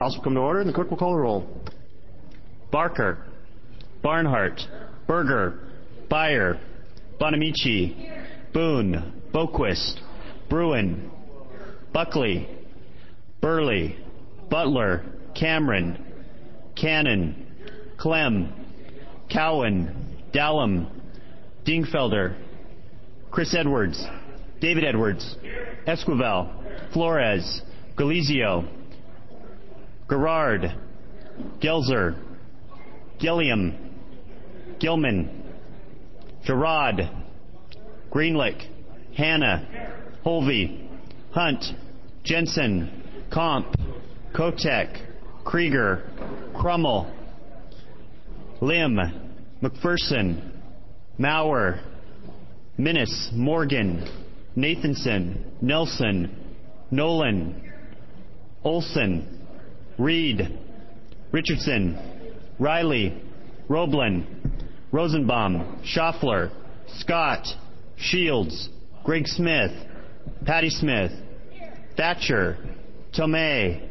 House will come to order, and the clerk will call the roll. Barker, Barnhart, Berger, Beyer, Bonamici, Boone, Boquist, Bruin, Buckley, Burley, Butler, Cameron, Cannon, Clem, Cowan, Dallum, Dingfelder, Chris Edwards, David Edwards, Esquivel, Flores, Galizio, Gerard, Gelzer, Gilliam, Gilman, Gerard, Greenlick, Hanna, Holvey, Hunt, Jensen, Comp, Kotek, Krieger, Crummel, Lim, McPherson, Maurer, Minnis, Morgan, Nathanson, Nelson, Nolan, Olson, Reed, Richardson, Riley, Roblin, Rosenbaum, Schaffler, Scott, Shields, Greg Smith, Patty Smith, Thatcher, Tomei,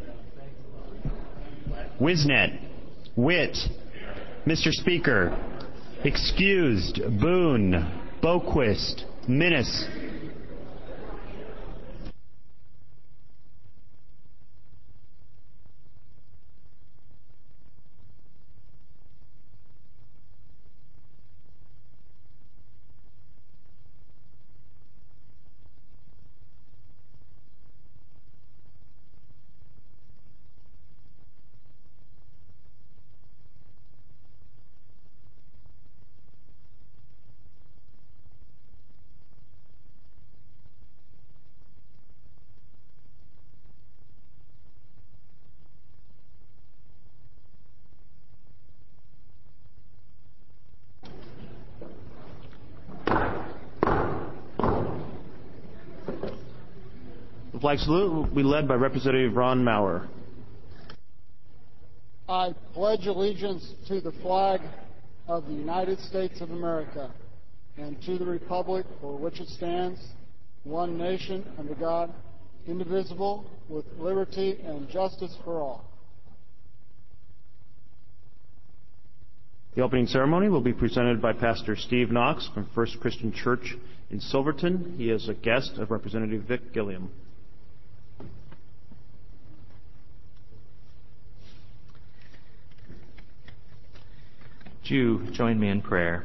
Wisnet, Witt, Mr. Speaker, excused, Boone, Boquist, Minnis. The flag salute will be led by Representative Ron Maurer. I pledge allegiance to the flag of the United States of America and to the republic for which it stands, one nation under God, indivisible, with liberty and justice for all. The opening ceremony will be presented by Pastor Steve Knox from First Christian Church in Silverton. He is a guest of Representative Vic Gilliam. Would you join me in prayer?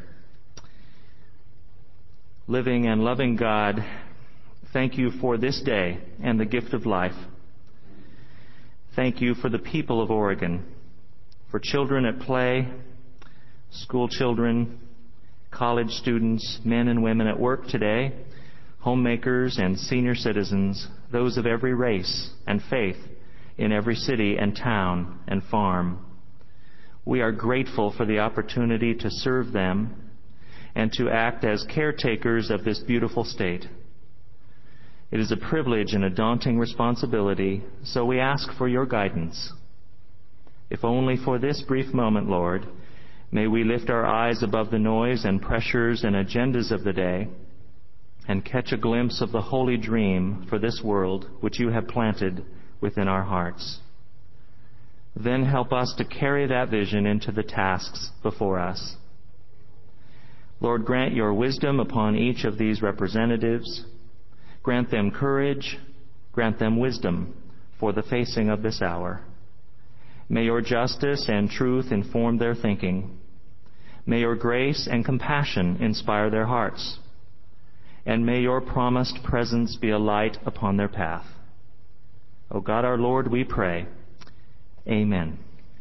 Living and loving God, thank you for this day and the gift of life. Thank you for the people of Oregon, for children at play, school children, college students, men and women at work today, homemakers and senior citizens, those of every race and faith in every city and town and farm. We are grateful for the opportunity to serve them and to act as caretakers of this beautiful state. It is a privilege and a daunting responsibility, so we ask for your guidance. If only for this brief moment, Lord, may we lift our eyes above the noise and pressures and agendas of the day and catch a glimpse of the holy dream for this world which you have planted within our hearts. Then help us to carry that vision into the tasks before us. Lord, grant your wisdom upon each of these representatives. Grant them courage, grant them wisdom for the facing of this hour. May your justice and truth inform their thinking. May your grace and compassion inspire their hearts. And may your promised presence be a light upon their path. O God our Lord, we pray. Amen.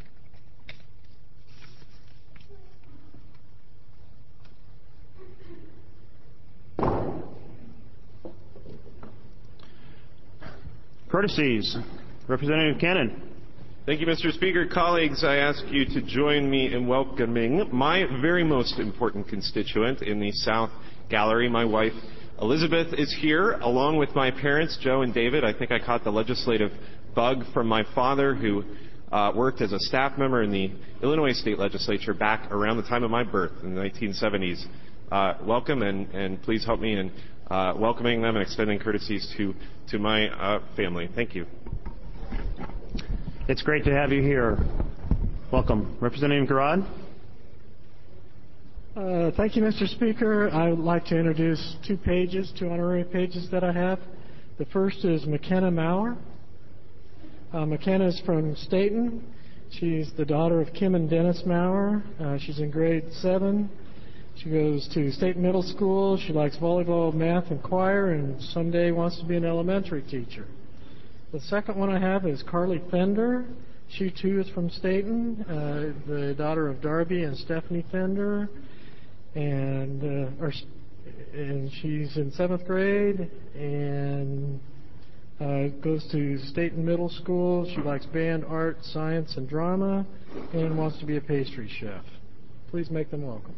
Courtesies. Representative Cannon. Thank you, Mr. Speaker. Colleagues, I ask you to join me in welcoming my very most important constituent in the South Gallery. My wife, Elizabeth, is here, along with my parents, Joe and David. I think I caught the legislative bug from my father, who worked as a staff member in the Illinois State Legislature back around the time of my birth in the 1970s. Welcome, and please help me in welcoming them and extending courtesies to my family. Thank you. It's great to have you here. Welcome. Representative Garrod. Thank you, Mr. Speaker. I would like to introduce two honorary pages that I have. The first is McKenna Maurer. McKenna is from Stayton. She's the daughter of Kim and Dennis Maurer. She's in grade 7. She goes to State Middle School. She likes volleyball, math, and choir, and someday wants to be an elementary teacher. The second one I have is Carly Fender. She, too, is from Stayton, the daughter of Darby and Stephanie Fender. And she's in 7th grade and goes to Stayton Middle School. She likes band, art, science, and drama, and wants to be a pastry chef. Please make them welcome.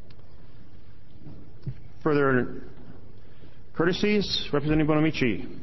Further courtesies, Representative Bonamici.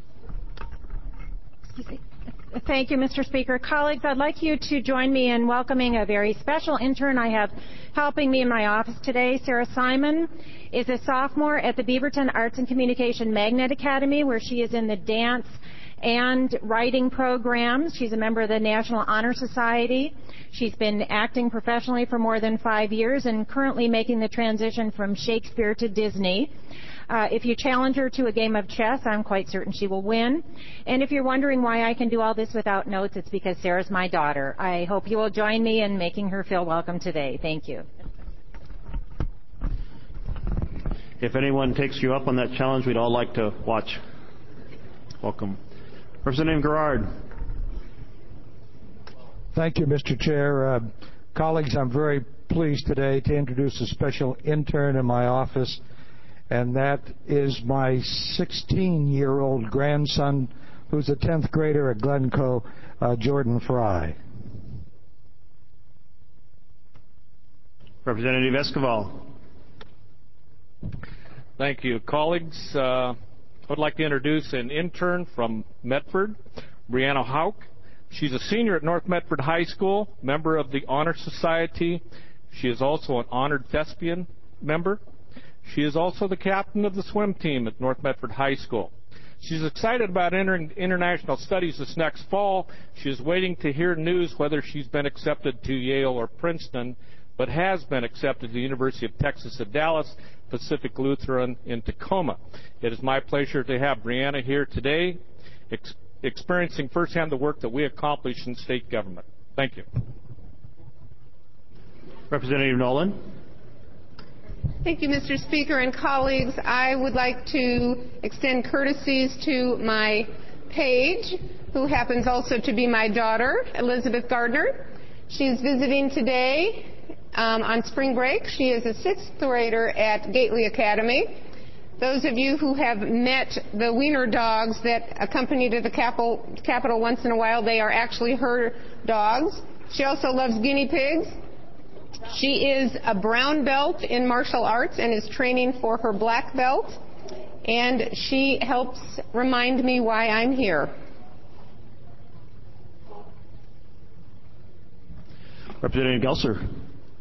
Thank you, Mr. Speaker. Colleagues, I'd like you to join me in welcoming a very special intern I have helping me in my office today. Sarah Simon is a sophomore at the Beaverton Arts and Communication Magnet Academy, where she is in the dance and writing programs. She's a member of the National Honor Society. She's been acting professionally for more than 5 years and currently making the transition from Shakespeare to Disney. If you challenge her to a game of chess, I'm quite certain she will win. And if you're wondering why I can do all this without notes, it's because Sarah's my daughter. I hope you will join me in making her feel welcome today. Thank you. If anyone takes you up on that challenge, we'd all like to watch. Welcome. Representative Garrard. Thank you, Mr. Chair. Colleagues, I'm very pleased today to introduce a special intern in my office, and that is my 16-year-old grandson, who's a 10th grader at Glencoe, Jordan Fry. Representative Esquivel. Thank you. Colleagues, I would like to introduce an intern from Medford, Brianna Hauk. She's a senior at North Medford High School, member of the Honor Society. She is also an honored thespian member. She is also the captain of the swim team at North Medford High School. She's excited about entering international studies this next fall. She is waiting to hear news whether she's been accepted to Yale or Princeton, but has been accepted to the University of Texas at Dallas, Pacific Lutheran in Tacoma. It is my pleasure to have Brianna here today, experiencing firsthand the work that we accomplish in state government. Thank you. Representative Nolan. Thank you, Mr. Speaker and colleagues. I would like to extend courtesies to my page, who happens also to be my daughter, Elizabeth Gardner. She's visiting today on spring break. She is a 6th grader at Gately Academy. Those of you who have met the wiener dogs that accompany to the Capitol once in a while, they are actually her dogs. She also loves guinea pigs. She is a brown belt in martial arts and is training for her black belt. And she helps remind me why I'm here. Representative Gelser.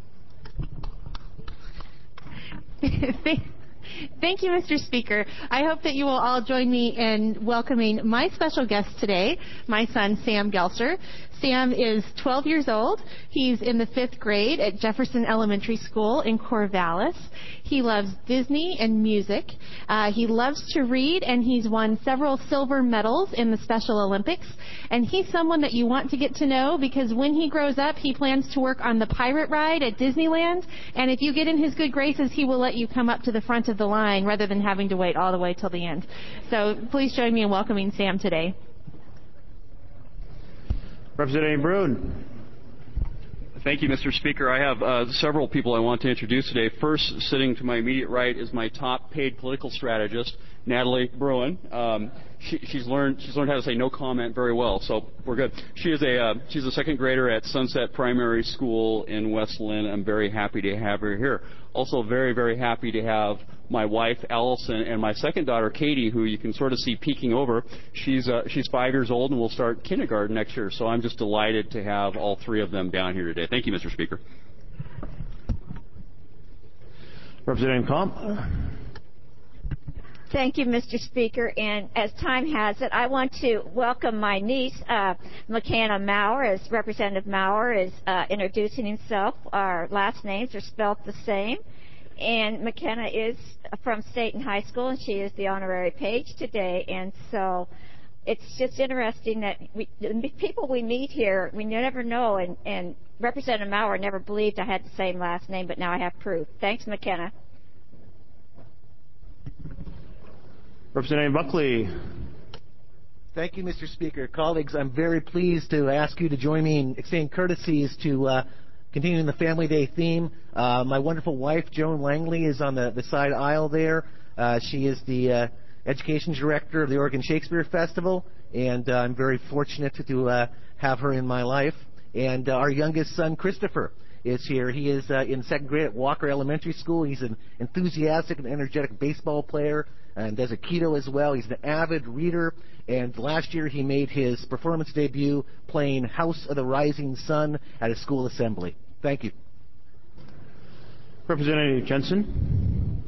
Thank you, Mr. Speaker. I hope that you will all join me in welcoming my special guest today, my son, Sam Gelser. Sam is 12 years old. He's in the 5th grade at Jefferson Elementary School in Corvallis. He loves Disney and music. He loves to read, and he's won several silver medals in the Special Olympics. And he's someone that you want to get to know, because when he grows up, he plans to work on the pirate ride at Disneyland. And if you get in his good graces, he will let you come up to the front of the line rather than having to wait all the way till the end. So please join me in welcoming Sam today. Representative Brune. Thank you, Mr. Speaker. I have several people I want to introduce today. First, sitting to my immediate right is my top paid political strategist, Natalie Bruin. She's learned how to say no comment very well, so we're good. She's a 2nd grader at Sunset Primary School in West Lynn. I'm very happy to have her here. Also very, very happy to have my wife, Allison, and my second daughter, Katie, who you can sort of see peeking over. She's 5 years old and will start kindergarten next year, so I'm just delighted to have all 3 of them down here today. Thank you, Mr. Speaker. Representative Comp. Thank you, Mr. Speaker. And as time has it, I want to welcome my niece, McKenna Maurer, as Representative Maurer is introducing himself. Our last names are spelled the same. And McKenna is from Staten High School, and she is the honorary page today. And so it's just interesting that the people we meet here, we never know. And Representative Maurer never believed I had the same last name, but now I have proof. Thanks, McKenna. Representative Buckley. Thank you, Mr. Speaker. Colleagues, I'm very pleased to ask you to join me in extending courtesies to continuing the Family Day theme. My wonderful wife, Joan Langley, is on the side aisle there. She is the Education Director of the Oregon Shakespeare Festival, and I'm very fortunate to have her in my life. And our youngest son, Christopher, is here. He is in second grade at Walker Elementary School. He's an enthusiastic and energetic baseball player and does Aikido as well. He's an avid reader, and last year he made his performance debut playing House of the Rising Sun at a school assembly. Thank you. Representative Jensen.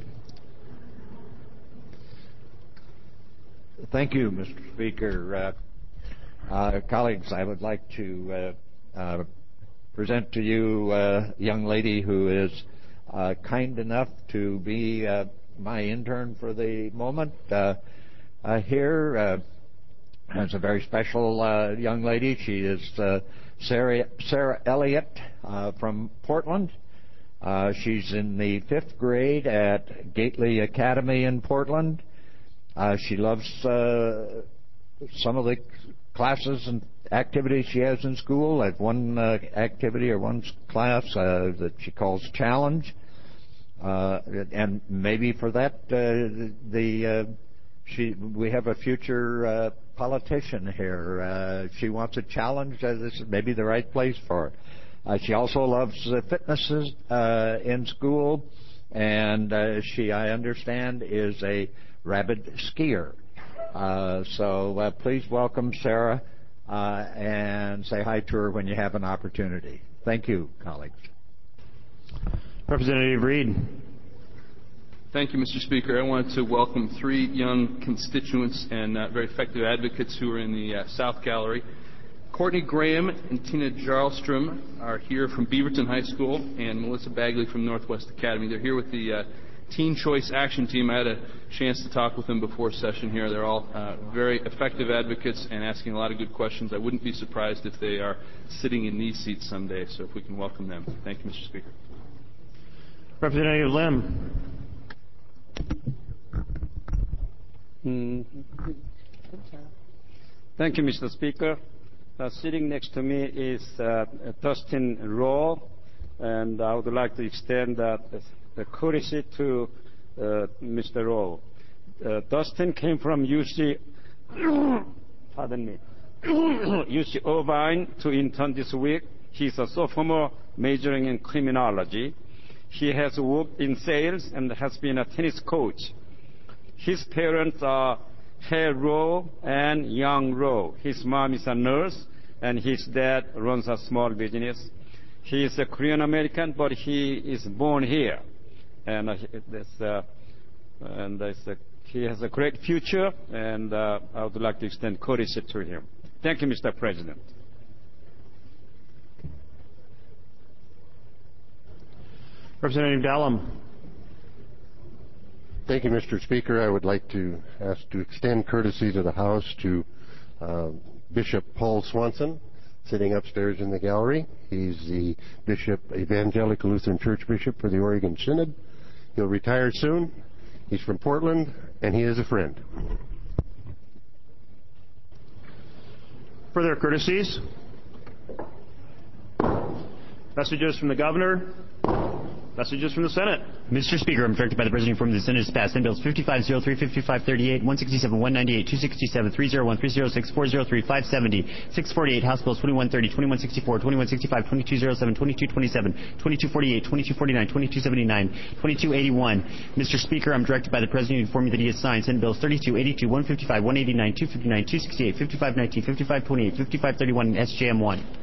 Thank you, Mr. Speaker. Colleagues, I would like to present to you a young lady who is kind enough to be my intern for the moment here. Is a very special young lady. She is Sarah Elliott from Portland. She's in the 5th grade at Gately Academy in Portland. She loves some of the classes and activities she has in school. At one activity or one class that she calls Challenge. And maybe for that, we have a future politician here. She wants a challenge. This is maybe the right place for her. She also loves fitnesses in school, and she, I understand, is a rabid skier. So please welcome Sarah and say hi to her when you have an opportunity. Thank you, colleagues. Representative Reed. Thank you, Mr. Speaker. I want to welcome 3 young constituents and very effective advocates who are in the South Gallery. Courtney Graham and Tina Jarlstrom are here from Beaverton High School, and Melissa Bagley from Northwest Academy. They're here with the Teen Choice Action Team. I had a chance to talk with them before session here. They're all very effective advocates and asking a lot of good questions. I wouldn't be surprised if they are sitting in these seats someday, so if we can welcome them. Thank you, Mr. Speaker. Representative Lim. Thank you, Mr. Speaker. Sitting next to me is Dustin Rowe, and I would like to extend the courtesy to Mr. Rowe. Dustin came from UC Irvine to intern this week. He's a sophomore majoring in criminology. He has worked in sales and has been a tennis coach. His parents are Hale Rowe and Young Rowe. His mom is a nurse, and his dad runs a small business. He is a Korean American, but he is born here, and he has a great future. And I would like to extend courtesy to him. Thank you, Mr. President. Representative Dallam. Thank you, Mr. Speaker. I would like to ask to extend courtesy to the House to Bishop Paul Swanson, sitting upstairs in the gallery. He's the Bishop, Evangelical Lutheran Church Bishop for the Oregon Synod. He'll retire soon. He's from Portland, and he is a friend. Further courtesies. Messages from the Governor. Messages from the Senate. Mr. Speaker, I'm directed by the President from the Senate to pass Senate Bills 5503, 5538, 167, 198, 267, 301, 306, 403, 570, 648, House Bills 2130, 2164, 2165, 2207, 2227, 2248, 2249, 2279, 2281. Mr. Speaker, I'm directed by the President to inform me that he has signed Senate Bills 3282, 155, 189, 259, 268, 5519, 5528, 5531, and SJM 1.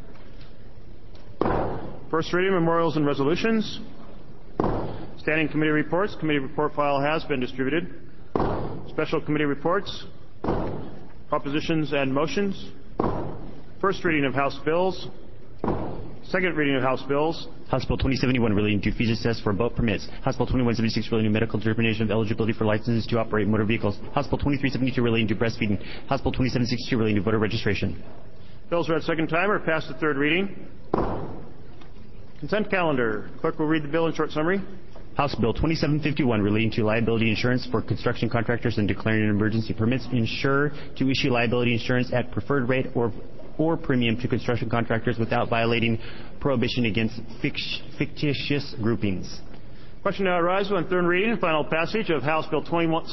First reading, memorials and resolutions. Standing committee reports. Committee report file has been distributed. Special committee reports, propositions and motions. First reading of House bills. Second reading of House bills. House Bill 2071 relating to fees assessed for boat permits. House Bill 2176 relating to medical determination of eligibility for licenses to operate motor vehicles. House Bill 2372 relating to breastfeeding. House Bill 2762 relating to voter registration. Bills read second time are passed to third reading. Consent calendar. Clerk will read the bill in short summary. House Bill 2751 relating to liability insurance for construction contractors and declaring an emergency permits insurer to issue liability insurance at preferred rate or premium to construction contractors without violating prohibition against fictitious groupings. Question now arises on third reading and final passage of House Bill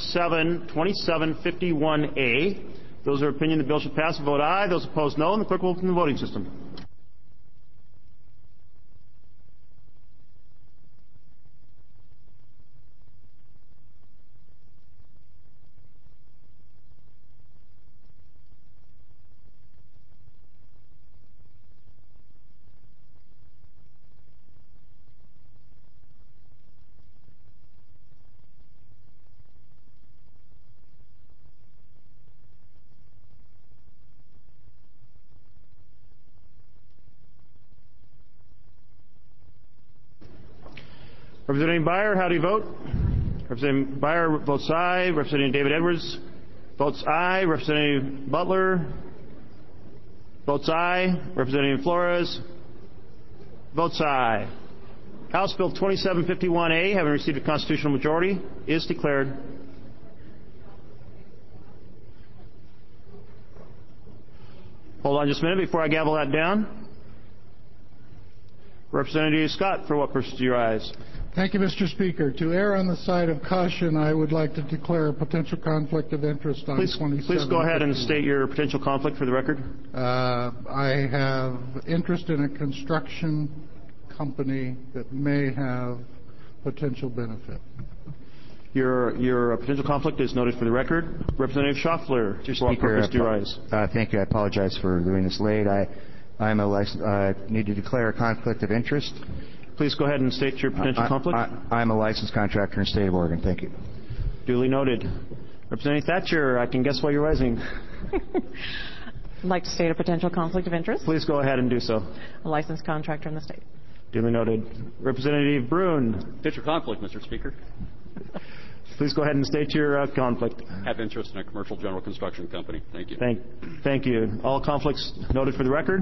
2751A. Those of opinion the bill should pass vote aye. Those opposed no, and the clerk will open the voting system. Representative Beyer, how do you vote? Representative Beyer votes aye. Representative David Edwards votes aye. Representative Butler votes aye. Representative Flores votes aye. House Bill 2751A, having received a constitutional majority, is declared. Hold on just a minute before I gavel that down. Representative Scott, for what purpose do you rise? Thank you, Mr. Speaker. To err on the side of caution, I would like to declare a potential conflict of interest on 27. Please go ahead and state your potential conflict for the record. I have interest in a construction company that may have potential benefit. Your potential conflict is noted for the record. Representative Schaffler, for what purpose do you rise? Thank you. I apologize for doing this late. I need to declare a conflict of interest. Please go ahead and state your potential conflict. I'm a licensed contractor in the state of Oregon. Thank you. Duly noted. Representative Thatcher, I can guess why you're rising. I'd like to state a potential conflict of interest. Please go ahead and do so. A licensed contractor in the state. Duly noted. Representative Brune. Potential conflict, Mr. Speaker. Please go ahead and state your conflict. Have interest in a commercial general construction company. Thank you. Thank you. All conflicts noted for the record.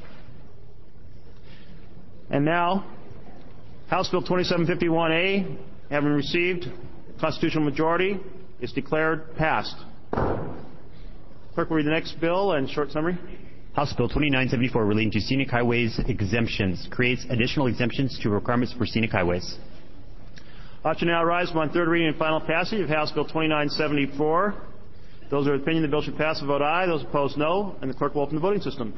And now, House Bill 2751A, having received a constitutional majority, is declared passed. Clerk will read the next bill and short summary. House Bill 2974 relating to scenic highways exemptions creates additional exemptions to requirements for scenic highways. Ought to now rise upon third reading and final passage of House Bill 2974. Those of opinion the bill should pass vote aye. Those opposed no, and the clerk will open the voting system.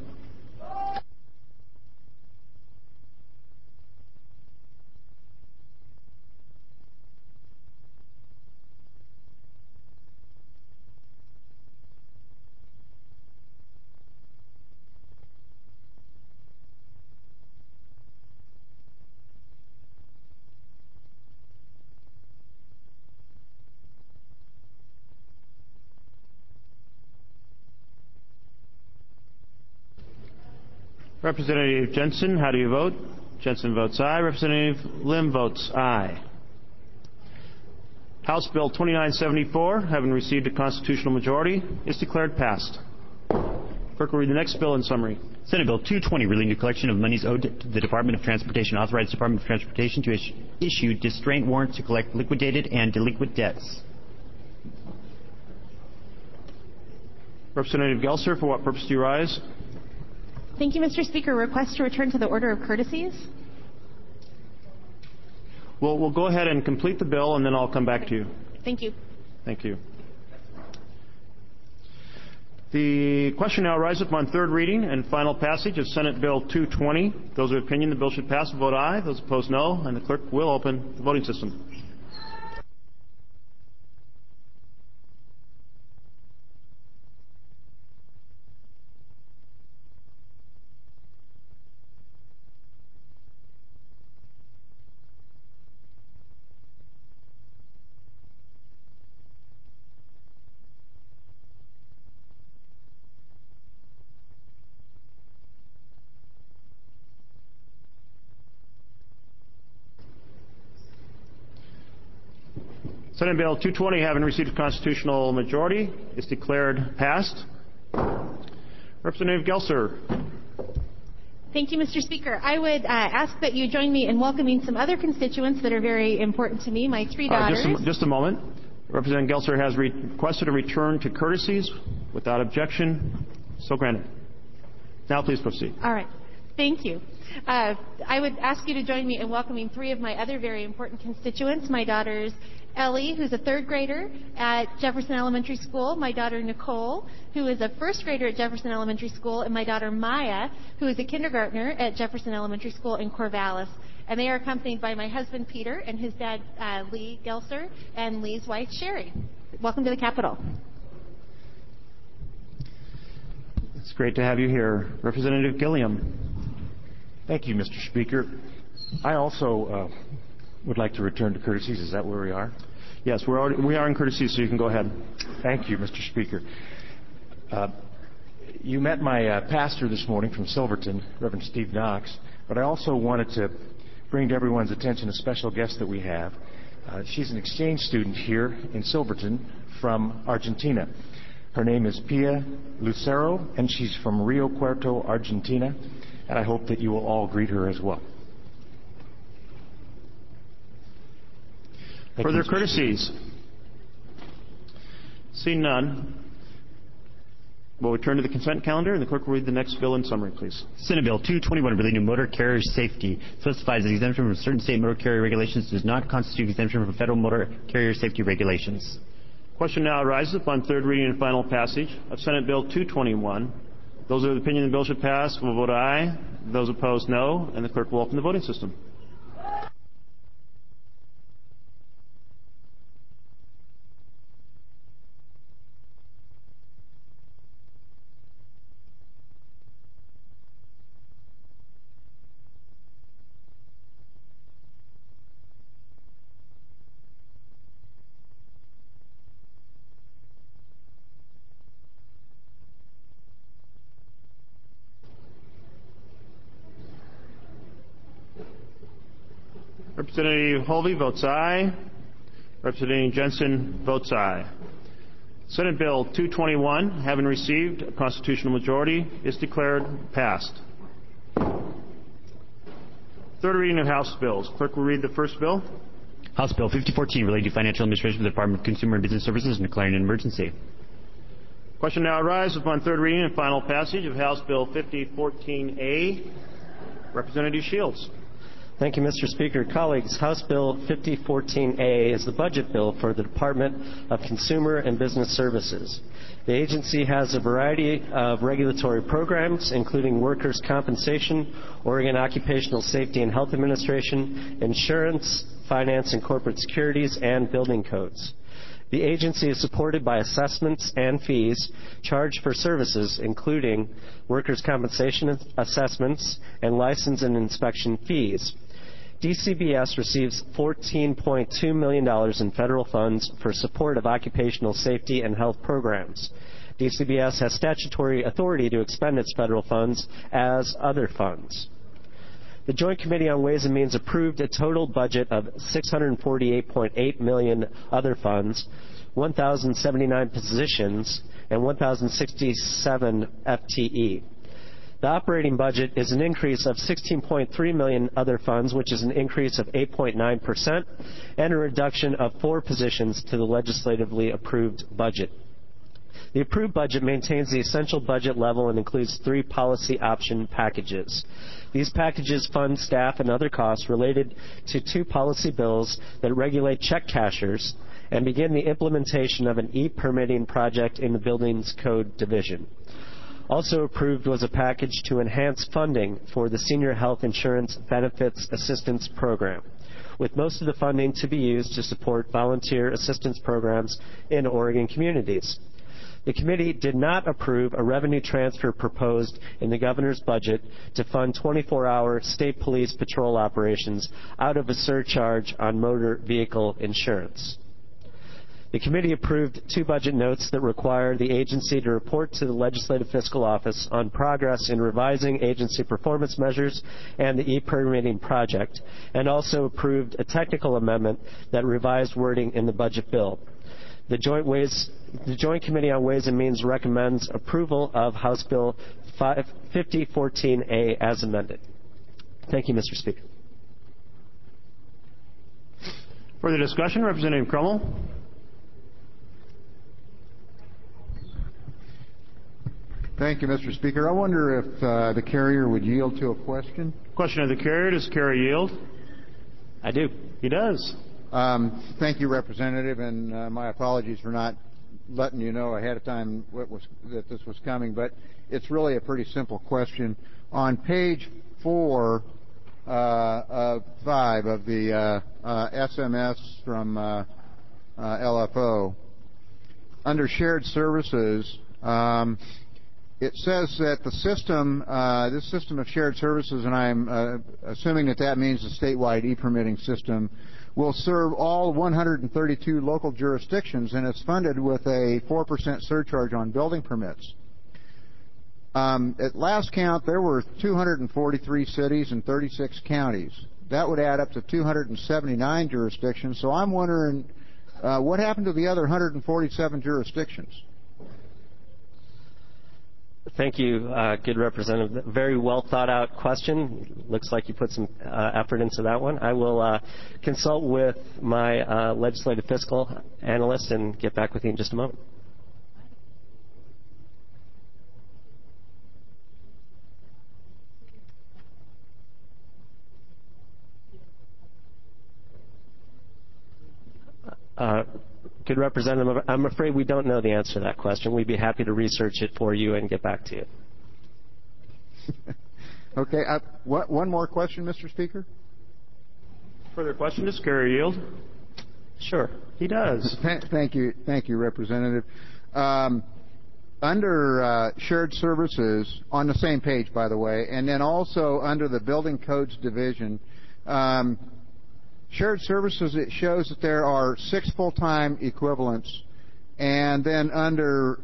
Representative Jensen, how do you vote? Jensen votes aye. Representative Lim votes aye. House Bill 2974, having received a constitutional majority, is declared passed. Clerk will read the next bill in summary. Senate Bill 220 relating to collection of monies owed to the Department of Transportation authorized the Department of Transportation to issue distraint warrants to collect liquidated and delinquent debts. Representative Gelser, for what purpose do you rise? Thank you, Mr. Speaker. Request to return to the order of courtesies. We'll go ahead and complete the bill, and then I'll come back to you. Thank you. Thank you. The question now arises upon third reading and final passage of Senate Bill 220. Those of opinion the bill should pass vote aye. Those opposed no, and the clerk will open the voting system. Senate Bill 220, having received a constitutional majority, is declared passed. Representative Gelser. Thank you, Mr. Speaker. I would ask that you join me in welcoming some other constituents that are very important to me, my three daughters. Just a moment. Representative Gelser has requested a return to courtesies without objection. So granted. Now please proceed. All right. Thank you. I would ask you to join me in welcoming three of my other very important constituents, my daughters Ellie, who's a third grader at Jefferson Elementary School, my daughter Nicole, who is a first grader at Jefferson Elementary School, and my daughter Maya, who is a kindergartner at Jefferson Elementary School in Corvallis. And they are accompanied by my husband Peter and his dad Lee Gelser and Lee's wife Sherry. Welcome to the Capitol. It's great to have you here. Representative Gilliam. Thank you, Mr. Speaker. I also would like to return to courtesies. Is that where we are? Yes, we are in courtesies, so you can go ahead. Thank you, Mr. Speaker. You met my pastor this morning from Silverton, Reverend Steve Knox, but I also wanted to bring to everyone's attention a special guest that we have. She's an exchange student here in Silverton from Argentina. Her name is Pia Lucero, and she's from Rio Cuarto, Argentina, and I hope that you will all greet her as well. Further courtesies? Seeing none, we'll return to the consent calendar, and the clerk will read the next bill in summary, please. Senate Bill 221, relating to motor carrier safety, specifies that exemption from certain state motor carrier regulations does not constitute exemption from federal motor carrier safety regulations. Question now arises upon third reading and final passage of Senate Bill 221. Those of the opinion the bill should pass will vote aye. Those opposed, no, and the clerk will open the voting system. Representative Holvey votes aye. Representative Jensen votes aye. Senate Bill 221, having received a constitutional majority, is declared passed. Third reading of House bills. Clerk will read the first bill. House Bill 5014, relating to financial administration of the Department of Consumer and Business Services and declaring an emergency. Question now arises upon third reading and final passage of House Bill 5014A. Representative Shields. Thank you, Mr. Speaker. Colleagues, House Bill 5014A is the budget bill for the Department of Consumer and Business Services. The agency has a variety of regulatory programs, including workers' compensation, Oregon Occupational Safety and Health Administration, insurance, finance and corporate securities, and building codes. The agency is supported by assessments and fees charged for services, including workers' compensation assessments and license and inspection fees. DCBS receives $14.2 million in federal funds for support of occupational safety and health programs. DCBS has statutory authority to expend its federal funds as other funds. The Joint Committee on Ways and Means approved a total budget of $648.8 million other funds, 1,079 positions, and 1,067 FTE. The operating budget is an increase of $16.3 million other funds, which is an increase of 8.9%, and a reduction of 4 positions to the legislatively approved budget. The approved budget maintains the essential budget level and includes 3 policy option packages. These packages fund staff and other costs related to 2 policy bills that regulate check cashers and begin the implementation of an e-permitting project in the Buildings Code Division. Also approved was a package to enhance funding for the Senior Health Insurance Benefits Assistance Program, with most of the funding to be used to support volunteer assistance programs in Oregon communities. The committee did not approve a revenue transfer proposed in the governor's budget to fund 24-hour state police patrol operations out of a surcharge on motor vehicle insurance. The committee approved 2 budget notes that require the agency to report to the Legislative Fiscal Office on progress in revising agency performance measures and the e-permitting project, and also approved a technical amendment that revised wording in the budget bill. The Joint Committee on Ways and Means recommends approval of House Bill 5014A as amended. Thank you, Mr. Speaker. Further discussion, Representative Crummell. Thank you, Mr. Speaker. I wonder if the carrier would yield to a question. Question of the carrier. Does the carrier yield? I do. He does. Thank you, Representative, and my apologies for not letting you know ahead of time that this was coming, but it's really a pretty simple question. On page 4 of 5 of the SMS from LFO, under shared services, it says that the system, this system of shared services, and I'm assuming that means the statewide e-permitting system, will serve all 132 local jurisdictions, and it's funded with a 4% surcharge on building permits. At last count, there were 243 cities and 36 counties. That would add up to 279 jurisdictions. So I'm wondering, what happened to the other 147 jurisdictions? Thank you, good Representative. Very well thought out question. Looks like you put some effort into that one. I will consult with my legislative fiscal analyst and get back with you in just a moment. Good Representative, I'm afraid we don't know the answer to that question. We'd be happy to research it for you and get back to you. Okay. One more question, Mr. Speaker? Further question? Does carrier yield? Sure. He does. Thank you, Representative. Under shared services, on the same page, by the way, and then also under the Building Codes Division, shared services, it shows that there are 6 full-time equivalents, and then under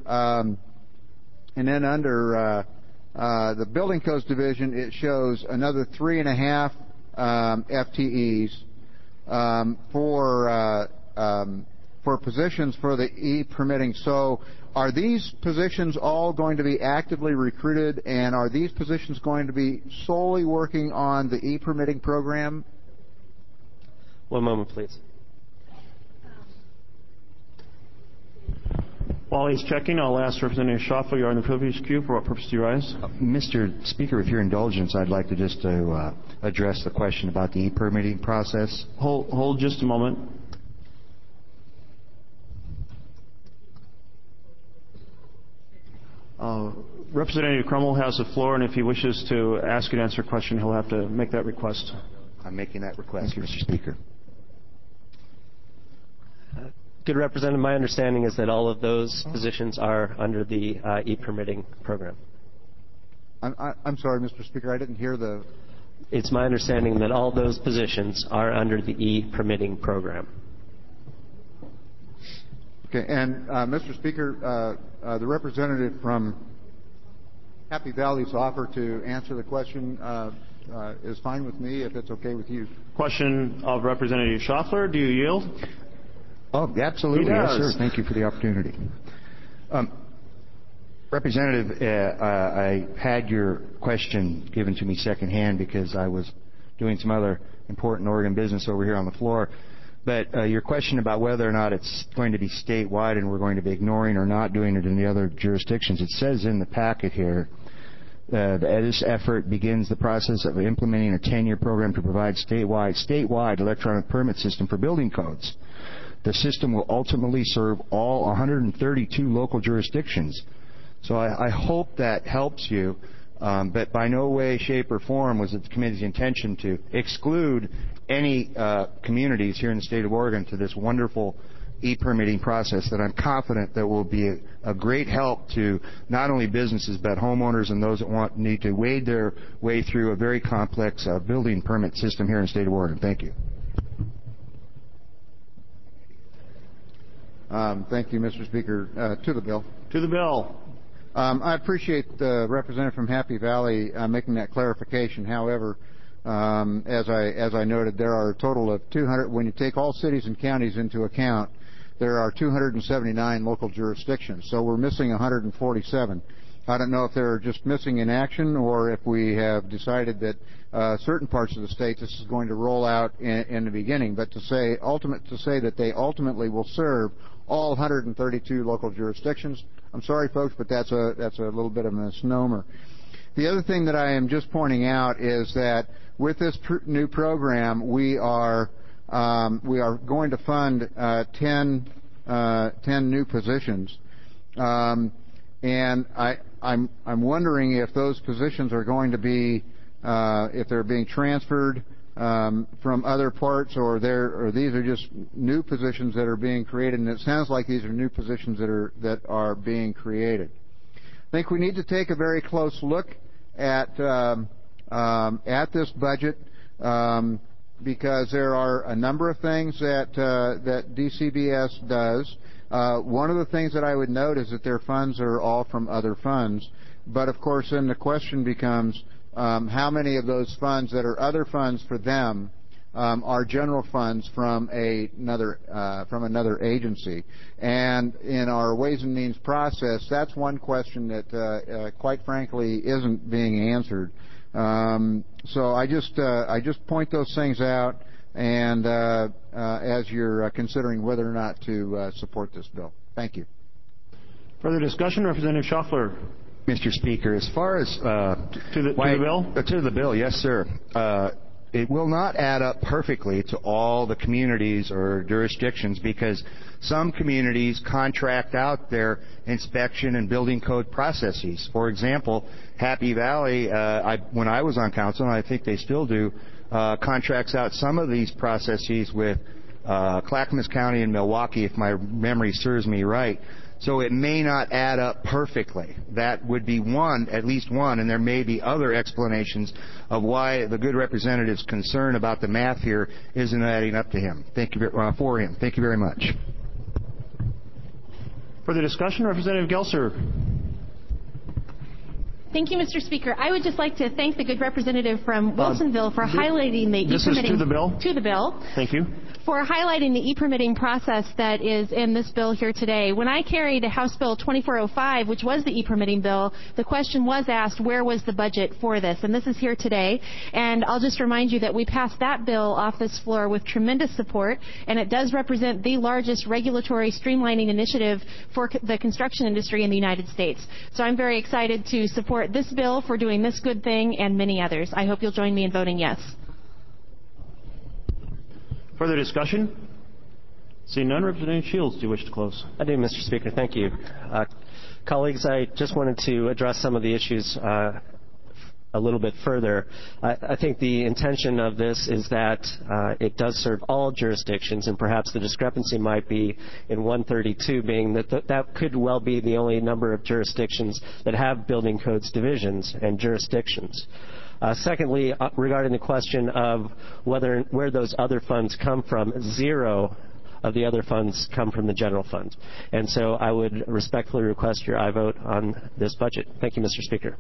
the Building Codes Division, it shows another 3.5 FTEs for positions for the e-permitting. So, are these positions all going to be actively recruited, and are these positions going to be solely working on the e-permitting program? One moment, please. While he's checking, I'll ask Representative Schaffler, you're on the privilege queue. For what purpose do you rise? Mr. Speaker, with your indulgence, I'd like to just address the question about the e-permitting process. Hold just a moment. Representative Crummell has the floor, and if he wishes to ask and answer a question, he'll have to make that request. I'm making that request, Mr. Speaker. Good Representative, my understanding is that all of those positions are under the e-permitting program. I'm sorry, Mr. Speaker, I didn't hear the... It's my understanding that all those positions are under the e-permitting program. Okay, and Mr. Speaker, the representative from Happy Valley's offer to answer the question is fine with me, if it's okay with you. Question of Representative Schaffler. Do you yield? Oh, absolutely. Yes, sir. Thank you for the opportunity. Representative, I had your question given to me secondhand because I was doing some other important Oregon business over here on the floor. But your question about whether or not it's going to be statewide and we're going to be ignoring or not doing it in the other jurisdictions, it says in the packet here, this effort begins the process of implementing a 10-year program to provide statewide electronic permit system for building codes. The system will ultimately serve all 132 local jurisdictions. So I hope that helps you, but by no way, shape, or form was it the committee's intention to exclude any communities here in the state of Oregon to this wonderful e-permitting process that I'm confident that will be a great help to not only businesses but homeowners and those that need to wade their way through a very complex building permit system here in the state of Oregon. Thank you. Thank you, Mr. Speaker. To the bill. To the bill. I appreciate the representative from Happy Valley making that clarification. However, as I noted, there are a total of 200. When you take all cities and counties into account, there are 279 local jurisdictions. So we're missing 147. I don't know if they're just missing in action or if we have decided that certain parts of the state this is going to roll out in the beginning. But to say that they ultimately will serve all 132 local jurisdictions, I'm sorry, folks, but that's a little bit of a misnomer. The other thing that I am just pointing out is that with this new program, we are going to fund 10 new positions, and I'm wondering if those positions are going to be if they're being transferred from other parts, or these are just new positions that are being created. And it sounds like these are new positions that are being created. I think we need to take a very close look at this budget because there are a number of things that DCBS does. One of the things that I would note is that their funds are all from other funds. But, of course, then the question becomes how many of those funds that are other funds for them are general funds from another agency. And in our Ways and Means process, that's one question that, quite frankly, isn't being answered. So I just point those things out, and as you're considering whether or not to support this bill. Thank you. Further discussion, Representative Schaffler. Mr. Speaker, as far as to the bill? To the bill, yes, sir. It will not add up perfectly to all the communities or jurisdictions because some communities contract out their inspection and building code processes. For example, Happy Valley, when I was on council, and I think they still do, contracts out some of these processes with Clackamas County and Milwaukee, if my memory serves me right. So it may not add up perfectly. That would be one, at least one, and there may be other explanations of why the good representative's concern about the math here isn't adding up to him. Thank you for him. Thank you very much. Further discussion, Representative Gelser. Thank you, Mr. Speaker. I would just like to thank the good representative from Wilsonville for highlighting the e-permitting. This is to the bill? To the bill. Thank you. For highlighting the e-permitting process that is in this bill here today. When I carried House Bill 2405, which was the e-permitting bill, the question was asked, where was the budget for this? And this is here today. And I'll just remind you that we passed that bill off this floor with tremendous support, and it does represent the largest regulatory streamlining initiative for the construction industry in the United States. So I'm very excited to support this bill for doing this good thing and many others. I hope you'll join me in voting yes. Further discussion? Seeing none, Representative Shields, do you wish to close? I do, Mr. Speaker. Thank you. Colleagues, I just wanted to address some of the issues a little bit further. I think the intention of this is that it does serve all jurisdictions, and perhaps the discrepancy might be in 132 being that could well be the only number of jurisdictions that have building codes divisions and jurisdictions. Secondly, regarding the question of where those other funds come from, 0 of the other funds come from the general fund. And so I would respectfully request your aye vote on this budget. Thank you, Mr. Speaker.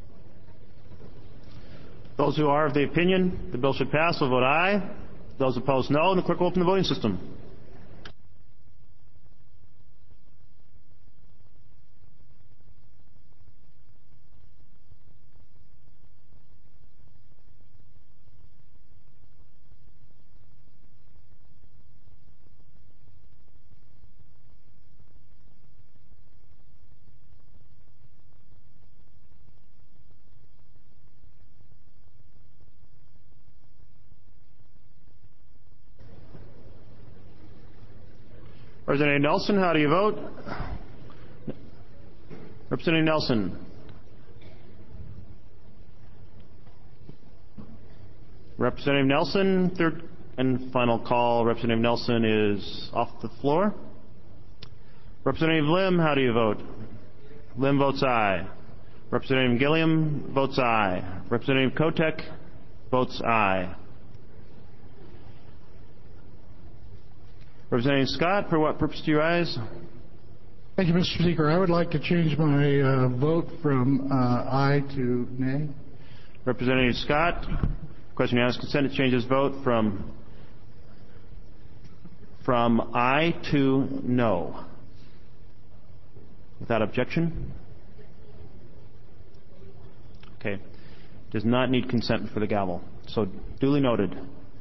Those who are of the opinion the bill should pass will vote aye. Those opposed, no. And the clerk will open the voting system. Representative Nelson, how do you vote? Representative Nelson. Representative Nelson, third and final call. Representative Nelson is off the floor. Representative Lim, how do you vote? Lim votes aye. Representative Gilliam votes aye. Representative Kotek votes aye. Representative Scott, for what purpose do you rise? Thank you, Mr. Speaker. I would like to change my vote from aye to nay. Representative Scott, question unanimous consent to change his vote from aye to no. Without objection? Okay. Does not need consent for the gavel. So duly noted.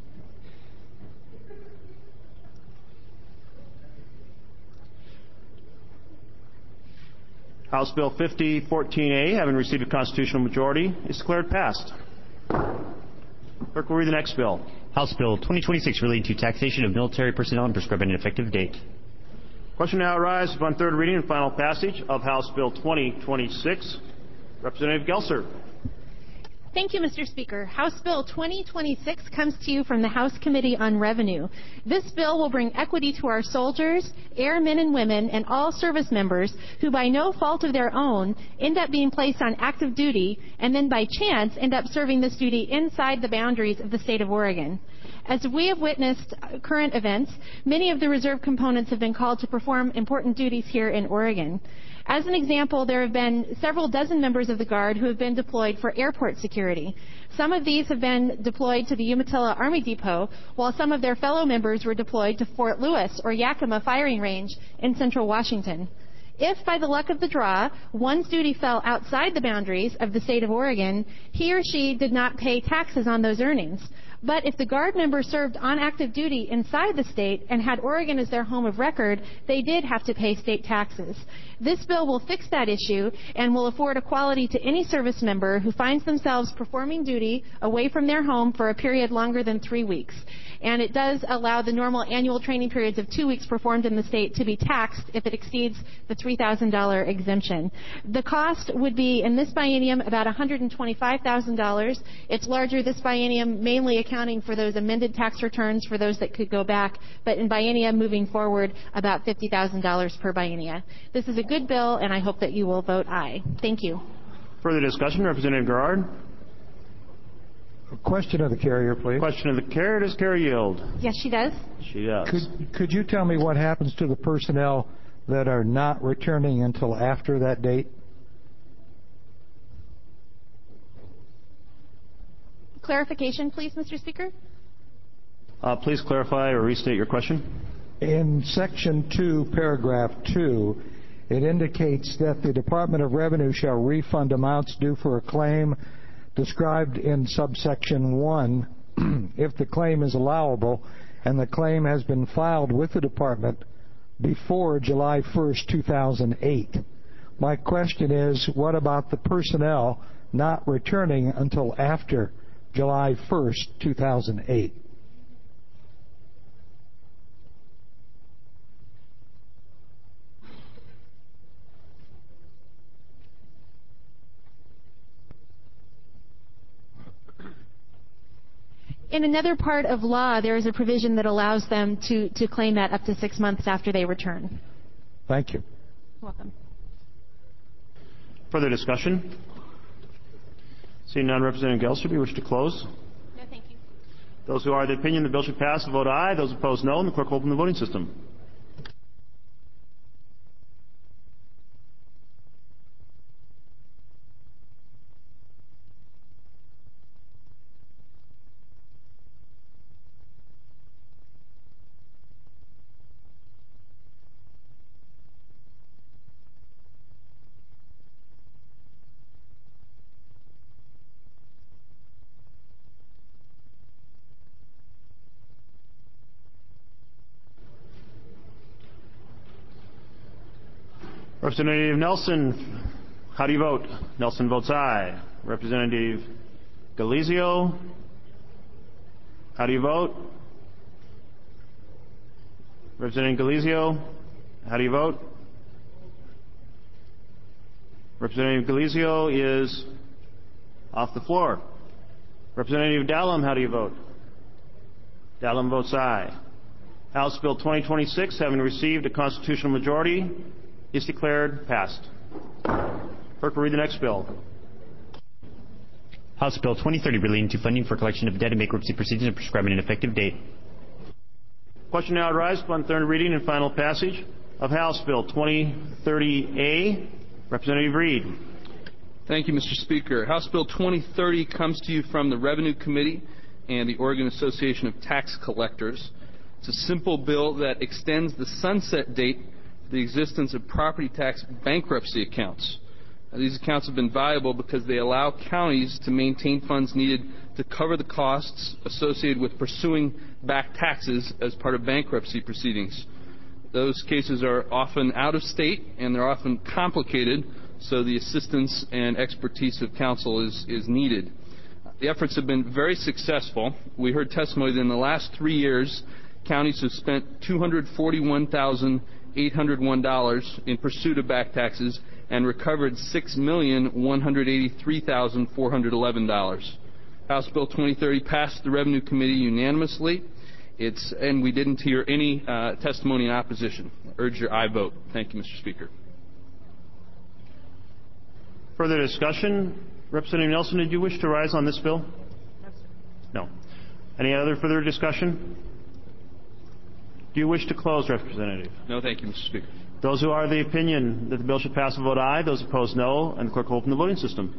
House Bill 5014A, having received a constitutional majority, is declared passed. Clerk will read the next bill. House Bill 2026 relating to taxation of military personnel and prescribing an effective date. Question now arises upon third reading and final passage of House Bill 2026. Representative Gelser. Thank you, Mr. Speaker. House Bill 2026 comes to you from the House Committee on Revenue. This bill will bring equity to our soldiers, airmen and women, and all service members who by no fault of their own end up being placed on active duty and then by chance end up serving this duty inside the boundaries of the state of Oregon. As we have witnessed current events, many of the reserve components have been called to perform important duties here in Oregon. As an example, there have been several dozen members of the Guard who have been deployed for airport security. Some of these have been deployed to the Umatilla Army Depot, while some of their fellow members were deployed to Fort Lewis or Yakima Firing Range in central Washington. If, by the luck of the draw, one's duty fell outside the boundaries of the state of Oregon, he or she did not pay taxes on those earnings. But if the Guard member served on active duty inside the state and had Oregon as their home of record, they did have to pay state taxes. This bill will fix that issue and will afford equality to any service member who finds themselves performing duty away from their home for a period longer than 3 weeks. And it does allow the normal annual training periods of 2 weeks performed in the state to be taxed if it exceeds the $3,000 exemption. The cost would be, in this biennium, about $125,000. It's larger this biennium, mainly accounting for those amended tax returns for those that could go back, but in biennia moving forward, about $50,000 per biennia. This is a good bill, and I hope that you will vote aye. Thank you. Further discussion, Representative Gerard. Question of the carrier, please. Question of the carrier. Does carrier yield? Yes, she does. She does. Could you tell me what happens to the personnel that are not returning until after that date? Clarification, please, Mr. Speaker. Please clarify or restate your question. In Section 2, Paragraph 2, it indicates that the Department of Revenue shall refund amounts due for a claim described in subsection 1 if the claim is allowable and the claim has been filed with the Department before July 1st, 2008. My question is, what about the personnel not returning until after July 1st, 2008? In another part of law, there is a provision that allows them to claim that up to 6 months after they return. Thank you. Welcome. Further discussion? Seeing none, Representative Gelser, do you wish to close? No, thank you. Those who are of the opinion the bill should pass will vote aye. Those opposed, no. And the clerk will open the voting system. Representative Nelson, how do you vote? Nelson votes aye. Representative Galizio, how do you vote? Representative Galizio, how do you vote? Representative Galizio is off the floor. Representative Dallum, how do you vote? Dallum votes aye. House Bill 2026, having received a constitutional majority, is declared passed. Clerk will read the next bill. House Bill 2030 relating to funding for collection of debt and bankruptcy proceedings and prescribing an effective date. Question now arises upon third reading and final passage of House Bill 2030A. Representative Reed. Thank you, Mr. Speaker. House Bill 2030 comes to you from the Revenue Committee and the Oregon Association of Tax Collectors. It's a simple bill that extends the sunset date for the existence of property tax bankruptcy accounts. Now, these accounts have been viable because they allow counties to maintain funds needed to cover the costs associated with pursuing back taxes as part of bankruptcy proceedings. Those cases are often out of state and they're often complicated, so the assistance and expertise of counsel is needed. The efforts have been very successful. We heard testimony that in the last 3 years, counties have spent $241,801 in pursuit of back taxes and recovered $6,183,411. House Bill 2030 passed the Revenue Committee unanimously, and we didn't hear any testimony in opposition. I urge your aye vote. Thank you, Mr. Speaker. Further discussion? Representative Nelson, did you wish to rise on this bill? No. Any other further discussion? Do you wish to close, Representative? No, thank you, Mr. Speaker. Those who are of the opinion that the bill should pass will vote aye. Those opposed, no. And the clerk will open the voting system.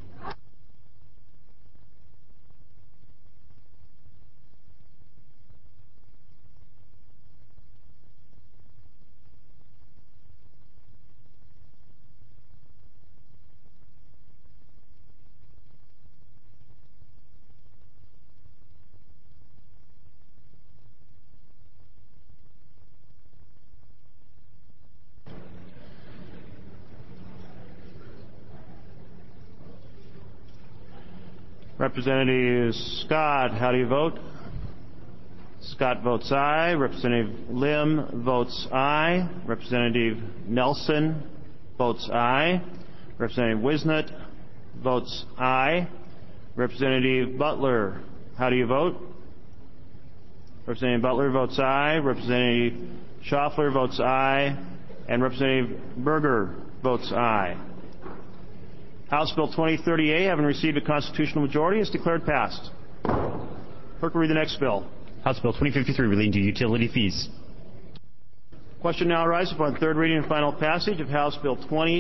Representative Scott, how do you vote? Scott votes aye. Representative Lim votes aye. Representative Nelson votes aye. Representative Wisnett votes aye. Representative Butler, how do you vote? Representative Butler votes aye. Representative Schaffler votes aye. And Representative Berger votes aye. House Bill 2030A, having received a constitutional majority, is declared passed. Clerk will read the next bill. House Bill 2053 relating to utility fees. Question now arises upon third reading and final passage of House Bill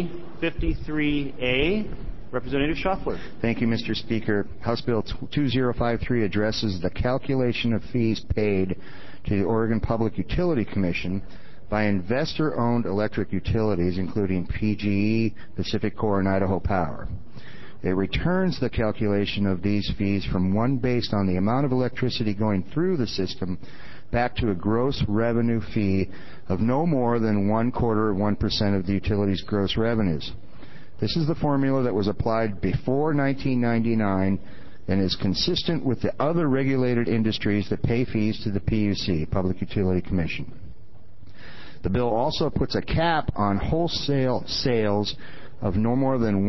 2053A. Representative Schaffler. Thank you, Mr. Speaker. House Bill 2053 addresses the calculation of fees paid to the Oregon Public Utility Commission by investor-owned electric utilities, including PGE, PacifiCorp, and Idaho Power. It returns the calculation of these fees from one based on the amount of electricity going through the system back to a gross revenue fee of no more than 1/4% of the utility's gross revenues. This is the formula that was applied before 1999 and is consistent with the other regulated industries that pay fees to the PUC, Public Utility Commission. The bill also puts a cap on wholesale sales of no more than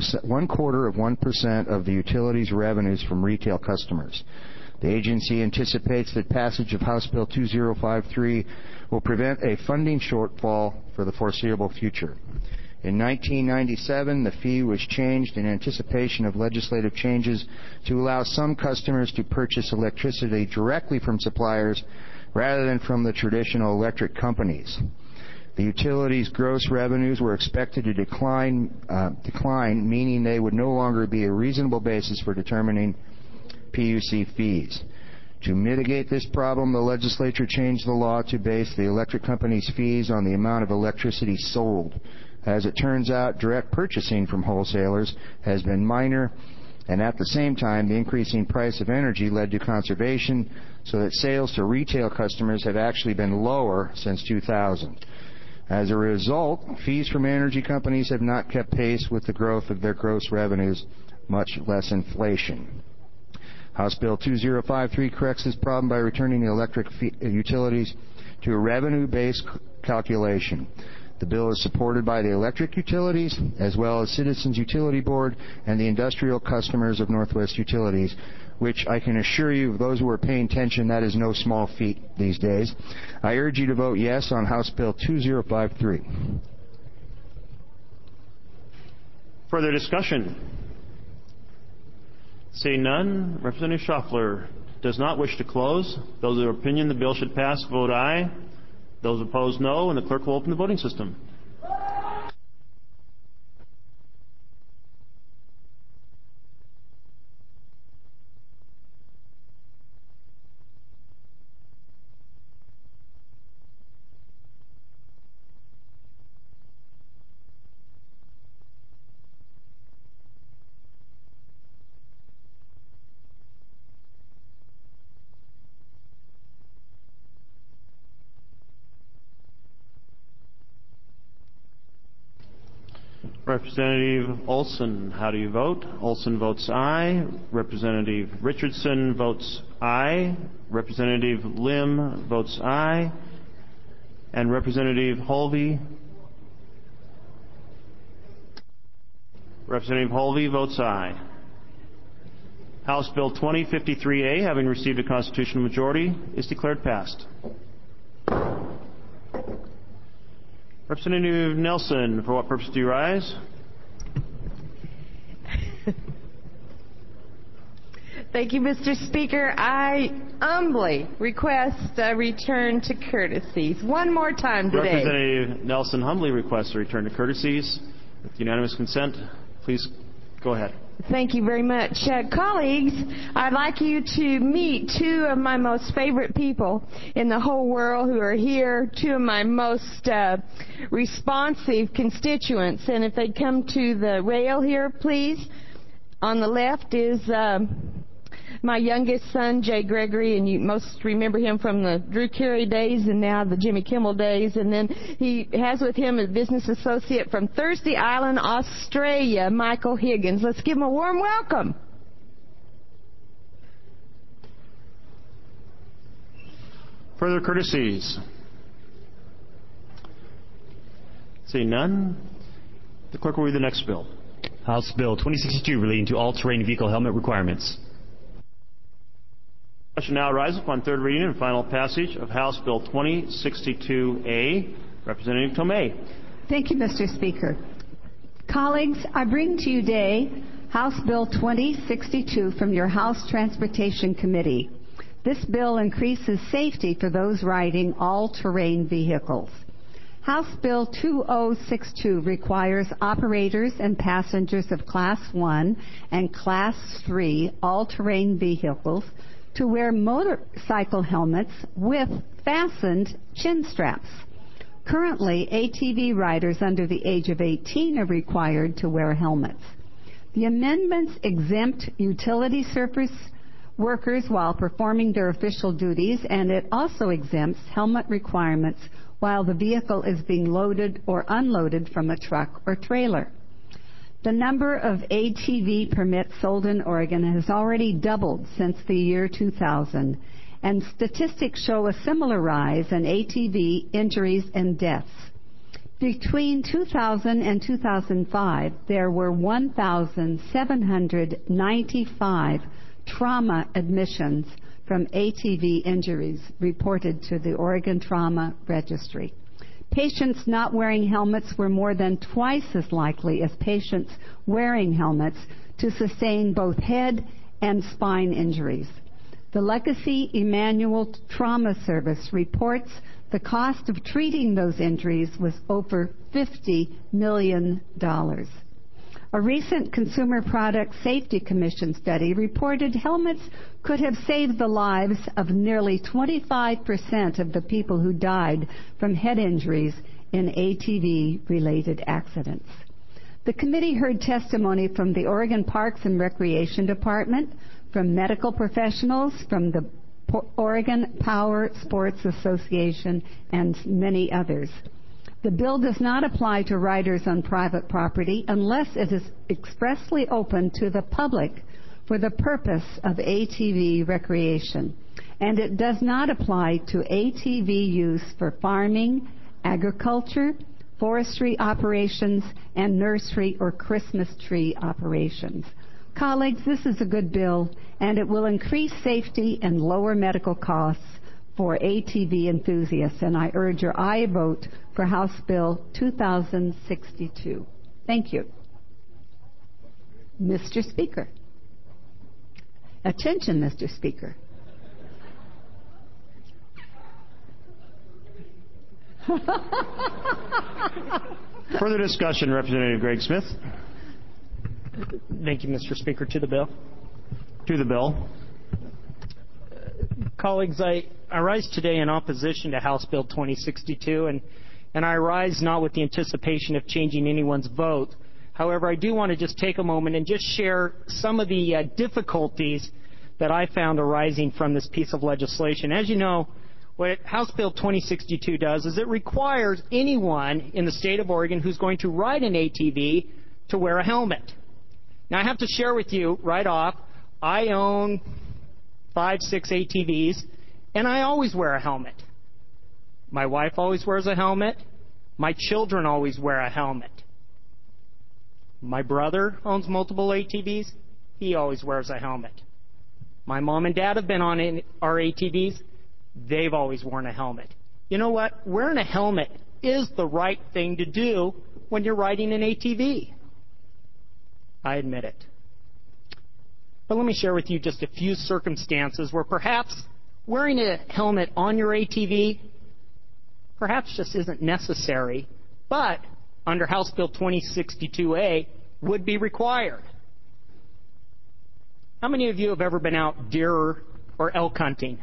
1/4% of the utility's revenues from retail customers. The agency anticipates that passage of House Bill 2053 will prevent a funding shortfall for the foreseeable future. In 1997, the fee was changed in anticipation of legislative changes to allow some customers to purchase electricity directly from suppliers rather than from the traditional electric companies. The utility's gross revenues were expected to decline, meaning they would no longer be a reasonable basis for determining PUC fees. To mitigate this problem, the legislature changed the law to base the electric company's fees on the amount of electricity sold. As it turns out, direct purchasing from wholesalers has been minor, and at the same time, the increasing price of energy led to conservation, so that sales to retail customers have actually been lower since 2000. As a result, fees from energy companies have not kept pace with the growth of their gross revenues, much less inflation. House Bill 2053 corrects this problem by returning the electric utilities to a revenue-based calculation. The bill is supported by the electric utilities, as well as Citizens Utility Board and the industrial customers of Northwest Utilities, which I can assure you, those who are paying attention, that is no small feat these days. I urge you to vote yes on House Bill 2053. Further discussion? Seeing none, Representative Schaffler. does not wish to close. Those of opinion the bill should pass vote aye. Those opposed no, and the clerk will open the voting system. Representative Olson, how do you vote? Olson votes aye. Representative Richardson votes aye. Representative Lim votes aye. And Representative Holvey. Representative Holvey votes aye. House Bill 2053A, having received a constitutional majority, is declared passed. Representative Nelson, for what purpose do you rise? Thank you, Mr. Speaker. I humbly request a return to courtesies one more time today. Representative Nelson humbly requests a return to courtesies. With unanimous consent, please go ahead. Thank you very much. Colleagues, I'd like you to meet two of my most favorite people in the whole world who are here, two of my most responsive constituents. And if they'd come to the rail here, please. On the left is my youngest son, Jay Gregory, and you most remember him from the Drew Carey days and now the Jimmy Kimmel days. And then he has with him a business associate from Thursday Island, Australia, Michael Higgins. Let's give him a warm welcome. Further courtesies? Seeing none, the clerk will read the next bill. House Bill 2062 relating to all-terrain vehicle helmet requirements. Question now arises upon third reading and final passage of House Bill 2062A. Representative Tomei. Thank you, Mr. Speaker. Colleagues, I bring to you today House Bill 2062 from your House Transportation Committee. This bill increases safety for those riding all-terrain vehicles. House Bill 2062 requires operators and passengers of Class 1 and Class 3 all-terrain vehicles to wear motorcycle helmets with fastened chin straps. Currently, ATV riders under the age of 18 are required to wear helmets. The amendments exempt utility service workers while performing their official duties, and it also exempts helmet requirements while the vehicle is being loaded or unloaded from a truck or trailer. The number of ATV permits sold in Oregon has already doubled since the year 2000, and statistics show a similar rise in ATV injuries and deaths. Between 2000 and 2005, there were 1,795 trauma admissions from ATV injuries reported to the Oregon Trauma Registry. Patients not wearing helmets were more than twice as likely as patients wearing helmets to sustain both head and spine injuries. The Legacy Emmanuel Trauma Service reports the cost of treating those injuries was over $50 million. A recent Consumer Product Safety Commission study reported helmets could have saved the lives of nearly 25% of the people who died from head injuries in ATV-related accidents. The committee heard testimony from the Oregon Parks and Recreation Department, from medical professionals, from the Oregon Power Sports Association, and many others. The bill does not apply to riders on private property unless it is expressly open to the public for the purpose of ATV recreation. And it does not apply to ATV use for farming, agriculture, forestry operations, and nursery or Christmas tree operations. Colleagues, this is a good bill, and it will increase safety and lower medical costs for ATV enthusiasts, and I urge your aye vote for House Bill 2062. Thank you. Mr. Speaker. Attention, Mr. Speaker. Further discussion, Representative Greg Smith. Thank you, Mr. Speaker. To the bill. To the bill. Colleagues, I rise today in opposition to House Bill 2062, and I rise not with the anticipation of changing anyone's vote. However, I do want to just take a moment and just share some of the difficulties that I found arising from this piece of legislation. As you know, what House Bill 2062 does is it requires anyone in the state of Oregon who's going to ride an ATV to wear a helmet. Now, I have to share with you right off, I own 5, 6 ATVs, and I always wear a helmet. My wife always wears a helmet. My children always wear a helmet. My brother owns multiple ATVs. He always wears a helmet. My mom and dad have been on our ATVs. They've always worn a helmet. You know what? Wearing a helmet is the right thing to do when you're riding an ATV. I admit it. But let me share with you just a few circumstances where perhaps wearing a helmet on your ATV perhaps just isn't necessary, but under House Bill 2062A would be required. How many of you have ever been out deer or elk hunting?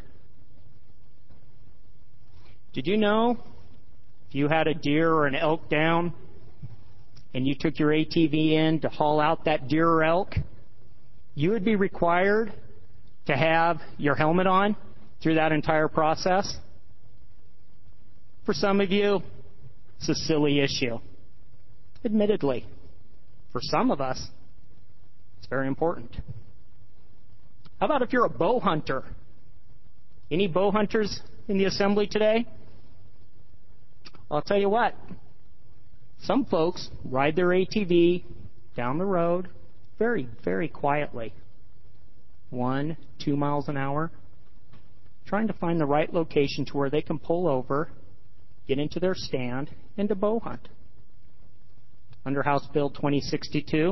Did you know if you had a deer or an elk down and you took your ATV in to haul out that deer or elk, you would be required to have your helmet on through that entire process? For some of you, it's a silly issue. Admittedly, for some of us, it's very important. How about if you're a bow hunter? Any bow hunters in the assembly today? I'll tell you what. Some folks ride their ATV down the road very, very quietly. 1, 2 miles an hour. Trying to find the right location to where they can pull over, get into their stand, and to bow hunt. Under House Bill 2062,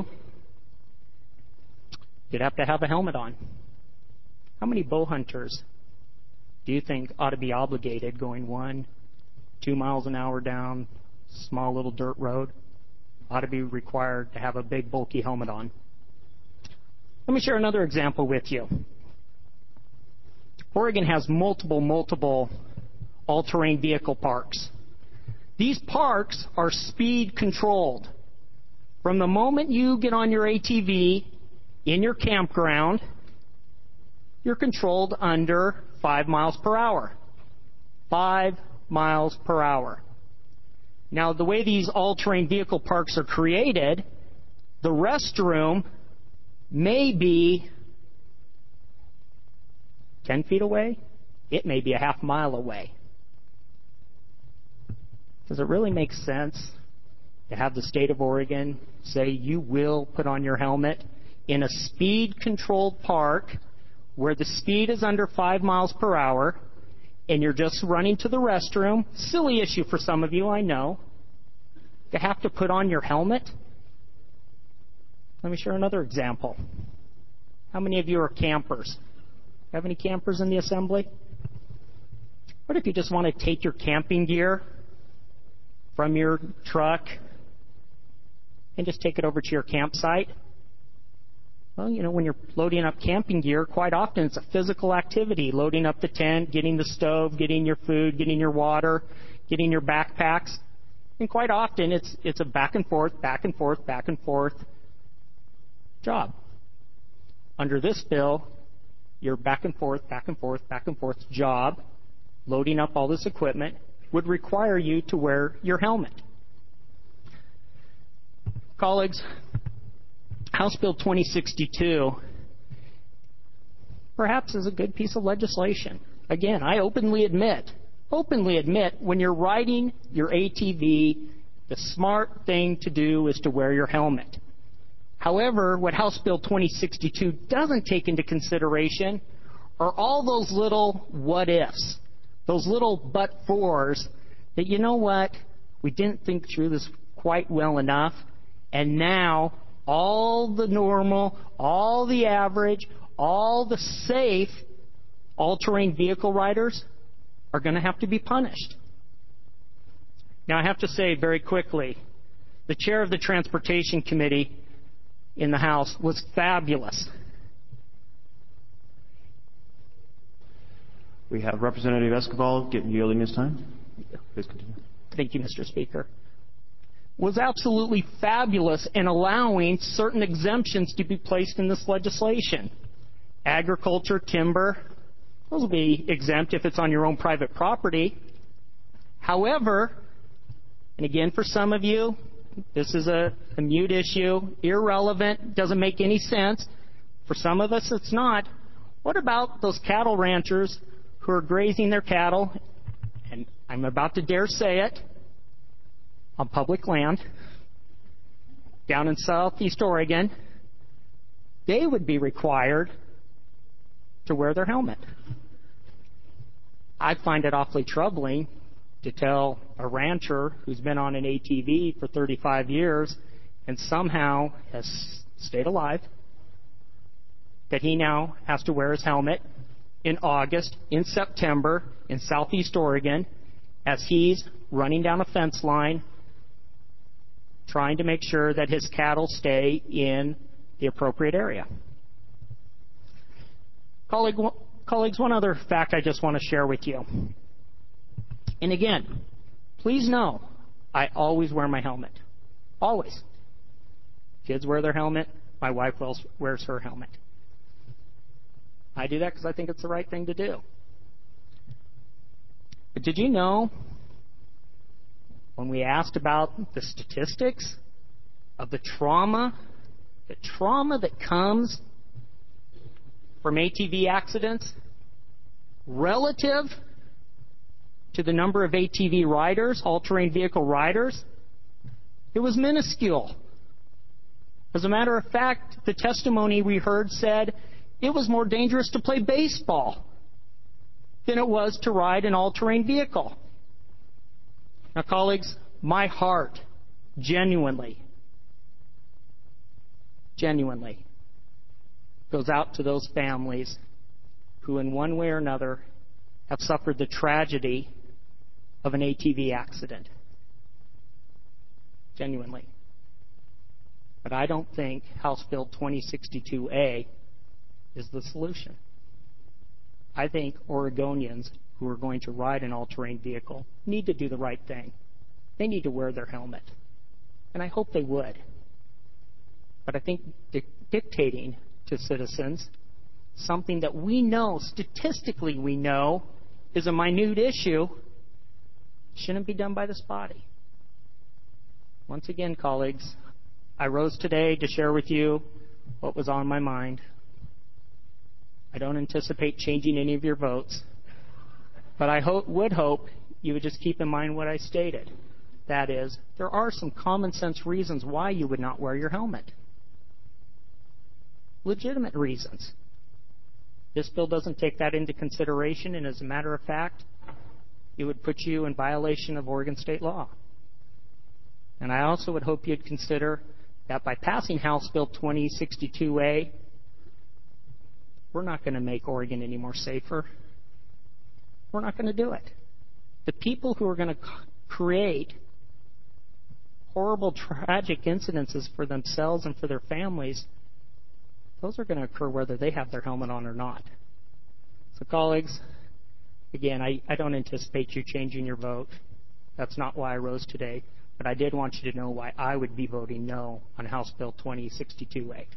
you'd have to have a helmet on. How many bow hunters do you think ought to be obligated going 1, 2 miles an hour down a small little dirt road? Ought to be required to have a big bulky helmet on. Let me share another example with you. Oregon has multiple all-terrain vehicle parks. These parks are speed controlled. From the moment you get on your ATV in your campground, you're controlled under 5 miles per hour. 5 miles per hour. Now, the way these all-terrain vehicle parks are created, the restroom may be 10 feet away. It may be a half mile away. Does it really make sense to have the state of Oregon say you will put on your helmet in a speed-controlled park where the speed is under 5 miles per hour and you're just running to the restroom? Silly issue for some of you, I know. To have to put on your helmet? Let me share another example. How many of you are campers? Have any campers in the assembly? What if you just want to take your camping gear from your truck and just take it over to your campsite? Well, you know, when you're loading up camping gear, quite often it's a physical activity. Loading up the tent, getting the stove, getting your food, getting your water, getting your backpacks. And quite often it's a back and forth job. Under this bill, your back and forth job, loading up all this equipment, would require you to wear your helmet. Colleagues, House Bill 2062 perhaps is a good piece of legislation. Again, I openly admit, when you're riding your ATV, the smart thing to do is to wear your helmet. However, what House Bill 2062 doesn't take into consideration are all those little what-ifs, those little but-fors that, you know what, we didn't think through this quite well enough, and now all the normal, all the average, all the safe all-terrain vehicle riders are going to have to be punished. Now, I have to say very quickly, the chair of the Transportation Committee in the House was fabulous. We have Representative Escobar yielding his time. Please continue. Thank you, Mr. Speaker. Was absolutely fabulous in allowing certain exemptions to be placed in this legislation. Agriculture, timber, those will be exempt if it's on your own private property. However, and again for some of you, this is a mute issue, irrelevant, doesn't make any sense. For some of us, it's not. What about those cattle ranchers who are grazing their cattle, and I'm about to dare say it, on public land down in southeast Oregon? They would be required to wear their helmet. I find it awfully troubling to tell a rancher who's been on an ATV for 35 years and somehow has stayed alive that he now has to wear his helmet in August, in September, in southeast Oregon, as he's running down a fence line trying to make sure that his cattle stay in the appropriate area. Colleagues, one other fact I just want to share with you. And again, please know, I always wear my helmet. Always. Kids wear their helmet. My wife wears her helmet. I do that because I think it's the right thing to do. But did you know, when we asked about the statistics of the trauma that comes from ATV accidents relative to the number of ATV riders, all-terrain vehicle riders, it was minuscule. As a matter of fact, the testimony we heard said it was more dangerous to play baseball than it was to ride an all-terrain vehicle. Now, colleagues, my heart genuinely goes out to those families who in one way or another have suffered the tragedy of an ATV accident. Genuinely. But I don't think House Bill 2062A is the solution. I think Oregonians who are going to ride an all-terrain vehicle need to do the right thing. They need to wear their helmet. And I hope they would. But I think dictating to citizens something that we know, statistically we know, is a minute issue, shouldn't be done by this body. Once again, colleagues, I rose today to share with you what was on my mind. I don't anticipate changing any of your votes, but I would hope you would just keep in mind what I stated. That is, there are some common sense reasons why you would not wear your helmet. Legitimate reasons. This bill doesn't take that into consideration, and as a matter of fact, it would put you in violation of Oregon state law. And I also would hope you'd consider that by passing House Bill 2062A, we're not going to make Oregon any more safer. We're not going to do it. The people who are going to create horrible, tragic incidences for themselves and for their families, those are going to occur whether they have their helmet on or not. So, colleagues, again, I don't anticipate you changing your vote. That's not why I rose today. But I did want you to know why I would be voting no on House Bill 2062A.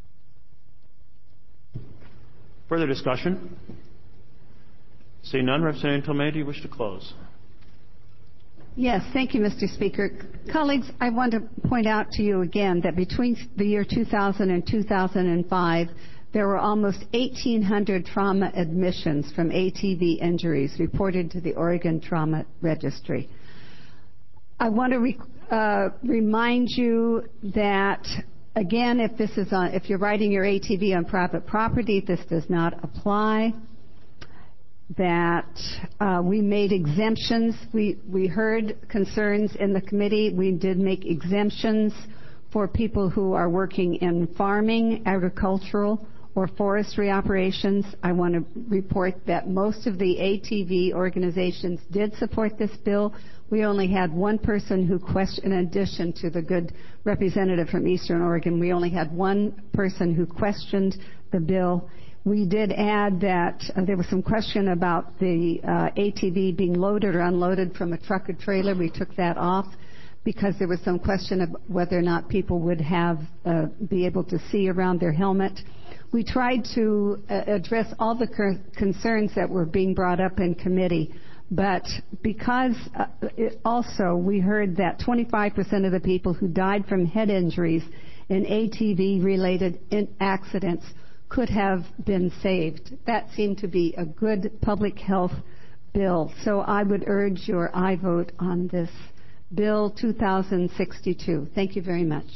Further discussion? Seeing none, Representative Tomei, do you wish to close? Yes, thank you, Mr. Speaker. Colleagues, I want to point out to you again that between the year 2000 and 2005, there were almost 1,800 trauma admissions from ATV injuries reported to the Oregon Trauma Registry. I want to remind you that, again, if you're riding your ATV on private property, this does not apply. That we made exemptions. We heard concerns in the committee. We did make exemptions for people who are working in farming, agricultural, or forestry operations. I want to report that most of the ATV organizations did support this bill. We only had one person who questioned, in addition to the good representative from Eastern Oregon, we only had one person who questioned the bill. We did add that there was some question about the ATV being loaded or unloaded from a truck or trailer. We took that off because there was some question of whether or not people would be able to see around their helmet. We tried to address all the concerns that were being brought up in committee, but because also we heard that 25% of the people who died from head injuries in ATV-related accidents could have been saved. That seemed to be a good public health bill. So I would urge your aye vote on this Bill 2062. Thank you very much.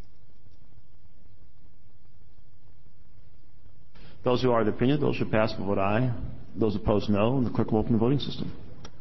Those who are of the opinion, those should pass will vote aye. Those opposed, no. And the clerk will open the voting system.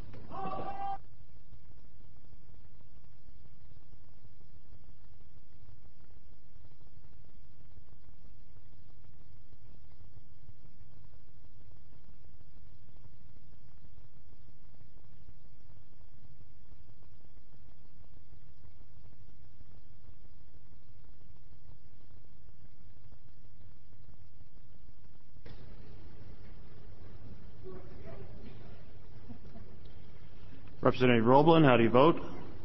Representative Roblin, how do you vote?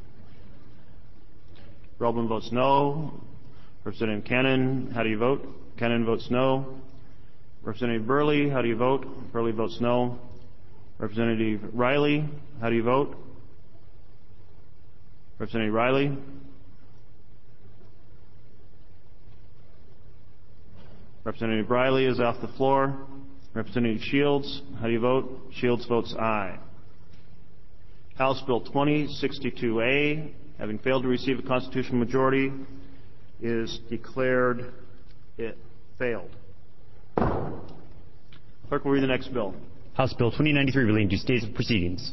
Roblin votes no. Representative Cannon, how do you vote? Cannon votes no. Representative Burley, how do you vote? Burley votes no. Representative Riley, how do you vote? Representative Riley. Representative Riley is off the floor. Representative Shields, how do you vote? Shields votes aye. House Bill 2062A, having failed to receive a constitutional majority, is declared it failed. Clerk will read the next bill. House Bill 2093 relating to stays of proceedings.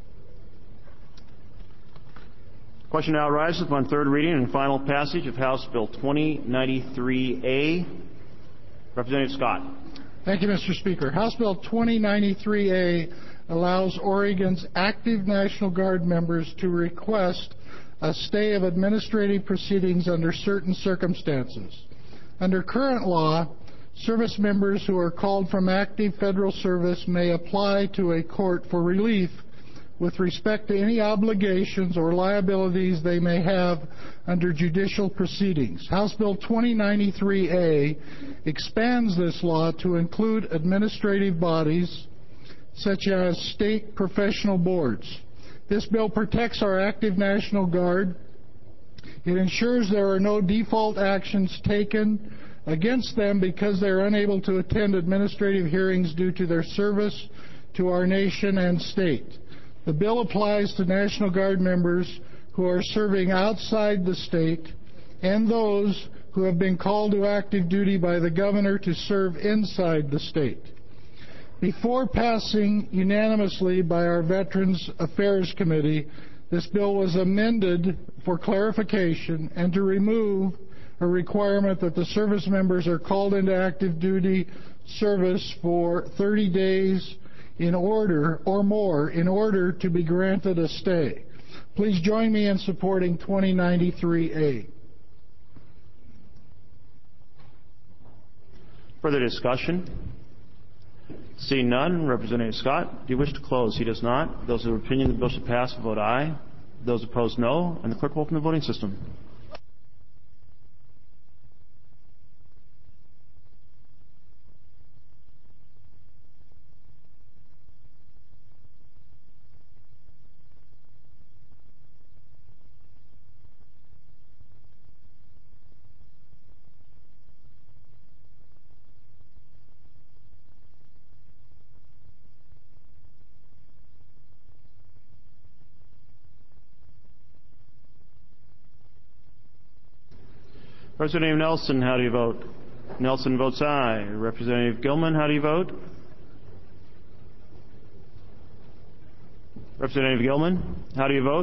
Question now arises upon third reading and final passage of House Bill 2093A. Representative Scott. Thank you, Mr. Speaker. House Bill 2093A allows Oregon's active National Guard members to request a stay of administrative proceedings under certain circumstances. Under current law, service members who are called from active federal service may apply to a court for relief with respect to any obligations or liabilities they may have under judicial proceedings. House Bill 2093A expands this law to include administrative bodies such as state professional boards. This bill protects our active National Guard. It ensures there are no default actions taken against them because they are unable to attend administrative hearings due to their service to our nation and state. The bill applies to National Guard members who are serving outside the state and those who have been called to active duty by the governor to serve inside the state. Before passing unanimously by our Veterans Affairs Committee, this bill was amended for clarification and to remove a requirement that the service members are called into active duty service for 30 days in order or more in order to be granted a stay. Please join me in supporting 2093A. Further discussion? Seeing none, Representative Scott, do you wish to close? He does not. Those of the opinion that the bill should pass will vote aye. Those opposed, no. And the clerk will open the voting system. Representative Nelson, how do you vote? Nelson votes aye. Representative Gilman, how do you vote? Representative Gilman, how do you vote?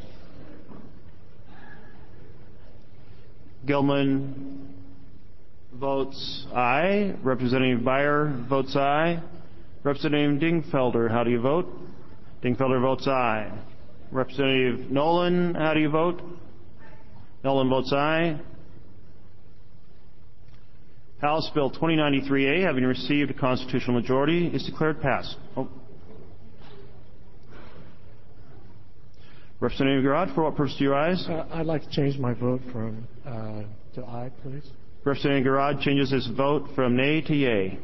Gilman votes aye. Representative Byer votes aye. Representative Dingfelder, how do you vote? Dingfelder votes aye. Representative Nolan, how do you vote? Nolan votes aye. House Bill 2093A, having received a constitutional majority, is declared passed. Representative Garrod, for what purpose do you rise? I'd like to change my vote from to aye, please. Representative Garrod changes his vote from nay to yea.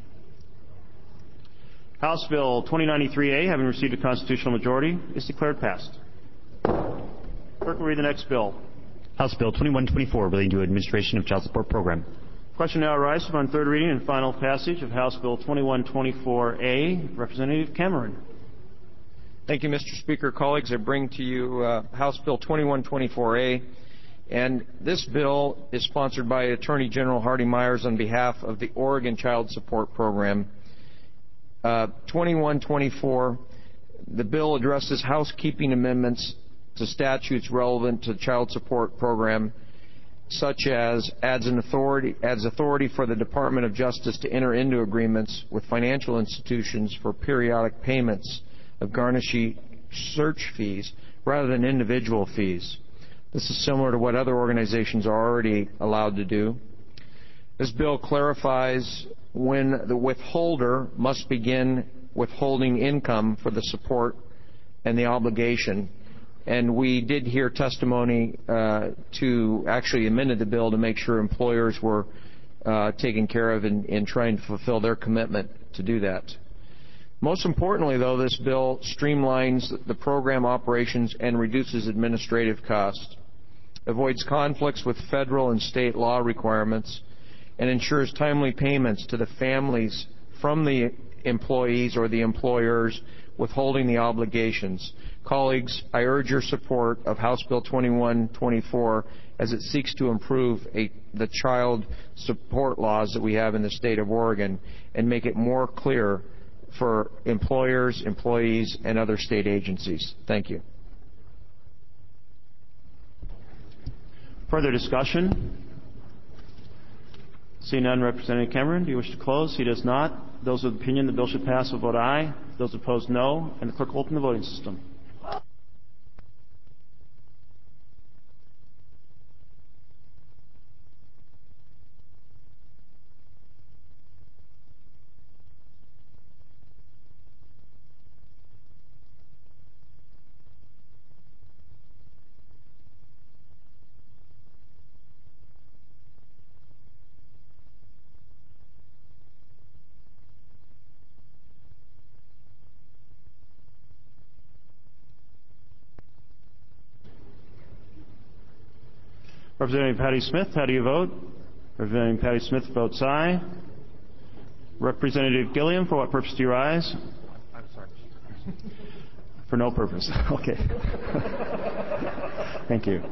House Bill 2093A, having received a constitutional majority, is declared passed. Clerk will read the next bill. House Bill 2124, relating to administration of child support program. Question now arises upon third reading and final passage of House Bill 2124A. Representative Cameron. Thank you, Mr. Speaker. Colleagues, I bring to you House Bill 2124A, and this bill is sponsored by Attorney General Hardy Myers on behalf of the Oregon Child Support Program. 2124, the bill addresses housekeeping amendments to statutes relevant to the child support program, such as adds authority for the Department of Justice to enter into agreements with financial institutions for periodic payments of garnishee search fees rather than individual fees. This is similar to what other organizations are already allowed to do. This bill clarifies when the withholder must begin withholding income for the support and the obligation. And we did hear testimony to actually amended the bill to make sure employers were taken care of in trying to fulfill their commitment to do that. Most importantly, though, this bill streamlines the program operations and reduces administrative costs, avoids conflicts with federal and state law requirements, and ensures timely payments to the families from the employees or the employers withholding the obligations. Colleagues, I urge your support of House Bill 2124 as it seeks to improve the child support laws that we have in the state of Oregon and make it more clear for employers, employees, and other state agencies. Thank you. Further discussion? Seeing none, Representative Cameron, do you wish to close? He does not. Those of the opinion the bill should pass will vote aye. Those opposed, no. And the clerk will open the voting system. Representative Patty Smith, how do you vote? Representative Patty Smith votes aye. Representative Gilliam, for what purpose do you rise? I'm sorry. For no purpose. Okay. Thank you.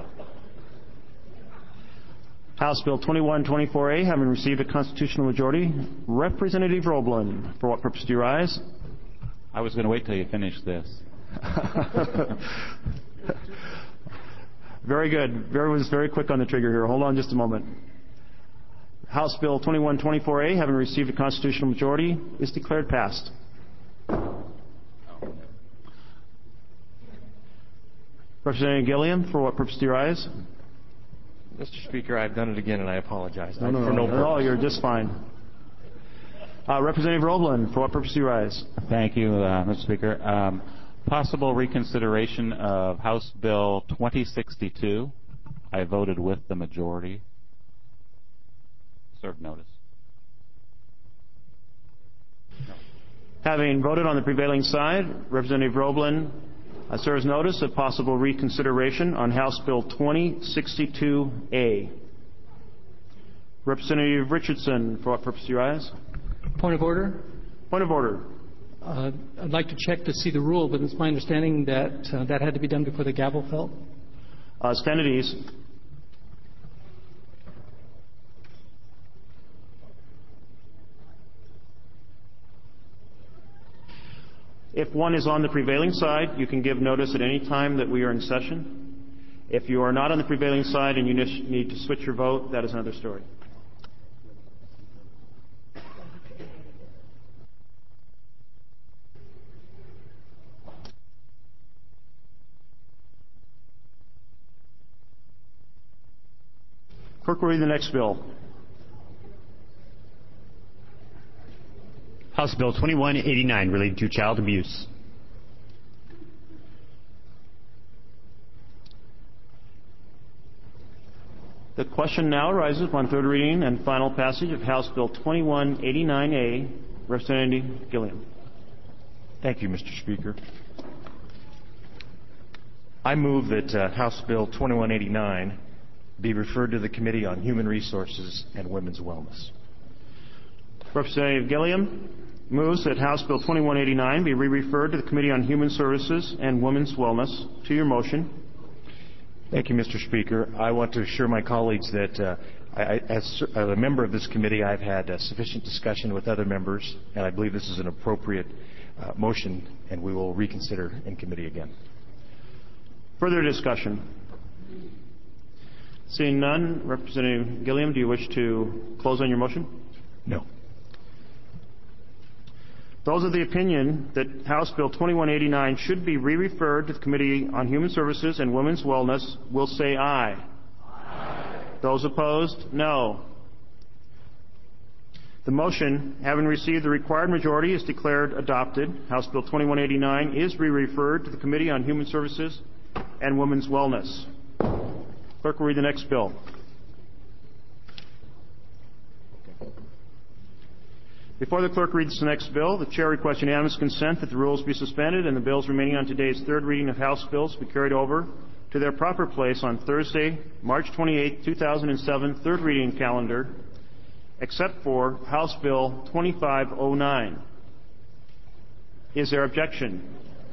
House Bill 2124A, having received a constitutional majority. Representative Roblin, for what purpose do you rise? I was going to wait till you finish this. Very good. Was very quick on the trigger here. Hold on just a moment. House Bill 2124A, having received a constitutional majority, is declared passed. Representative Gilliam, for what purpose do you rise? Mr. Speaker, I've done it again, and I apologize. No, you're just fine. Representative Roblin, for what purpose do you rise? Thank you, Mr. Speaker. Possible reconsideration of House Bill 2062. I voted with the majority. Serve notice. Having voted on the prevailing side, Representative Roblin serves notice of possible reconsideration on House Bill 2062A. Representative Richardson, for what purpose do you rise? Point of order. Point of order. I'd like to check to see the rule, but it's my understanding that that had to be done before the gavel fell. Stand at ease. If one is on the prevailing side, you can give notice at any time that we are in session. If you are not on the prevailing side and you need to switch your vote, that is another story. Clerk will read the next bill. House Bill 2189, relating to child abuse. The question now arises upon third reading and final passage of House Bill 2189A. Representative Gilliam. Thank you, Mr. Speaker. I move that House Bill 2189 be referred to the Committee on Human Resources and Women's Wellness. Representative Gilliam moves that House Bill 2189 be re-referred to the Committee on Human Services and Women's Wellness. To your motion. Thank you, Mr. Speaker. I want to assure my colleagues that as a member of this committee, I've had sufficient discussion with other members, and I believe this is an appropriate motion, and we will reconsider in committee again. Further discussion? Seeing none, Representative Gilliam, do you wish to close on your motion? No. Those of the opinion that House Bill 2189 should be re-referred to the Committee on Human Services and Women's Wellness will say aye. Aye. Those opposed, no. The motion, having received the required majority, is declared adopted. House Bill 2189 is re-referred to the Committee on Human Services and Women's Wellness. Clerk will read the next bill. Before the clerk reads the next bill, the chair requests unanimous consent that the rules be suspended and the bills remaining on today's third reading of House bills be carried over to their proper place on Thursday, March 28, 2007, third reading calendar, except for House Bill 2509. Is there objection?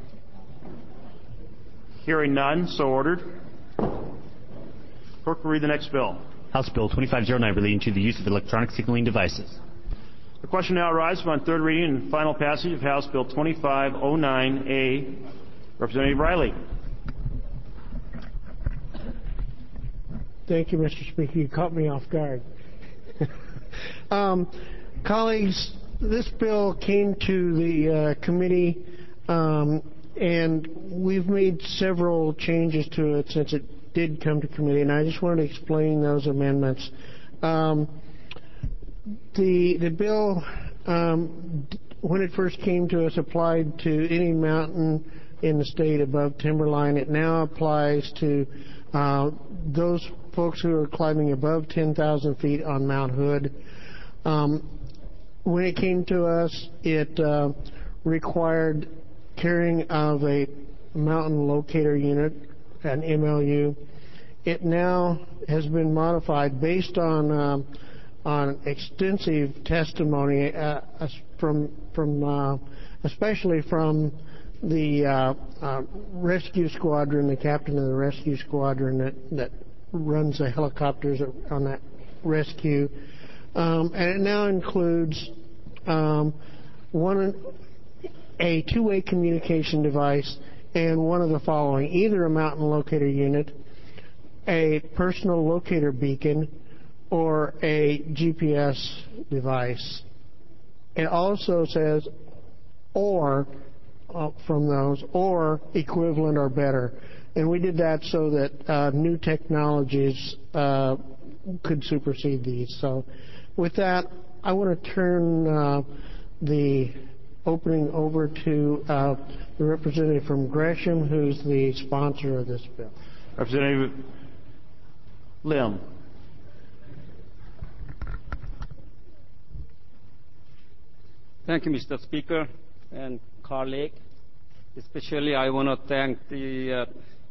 Hearing none, so ordered. Clerk will read the next bill. House Bill 2509, relating to the use of electronic signaling devices. The question now arises upon third reading and final passage of House Bill 2509A. Representative Riley. Thank you, Mr. Speaker. You caught me off guard. Colleagues, this bill came to the committee, and we've made several changes to it since it did come to committee, and I just wanted to explain those amendments. The bill, when it first came to us, applied to any mountain in the state above timberline. It now applies to those folks who are climbing above 10,000 feet on Mount Hood. When it came to us, it required carrying of a mountain locator unit, an MLU. It now has been modified based on extensive testimony especially from the rescue squadron, the captain of the rescue squadron that runs the helicopters on that rescue. And it now includes a two-way communication device and one of the following: either a mountain locator unit, a personal locator beacon, or a GPS device. It also says or from those, or equivalent or better. And we did that so that new technologies could supersede these. So with that, I want to turn the opening over to the representative from Gresham, who's the sponsor of this bill. Representative Lim. Thank you, Mr. Speaker and colleague. Especially, I want to thank the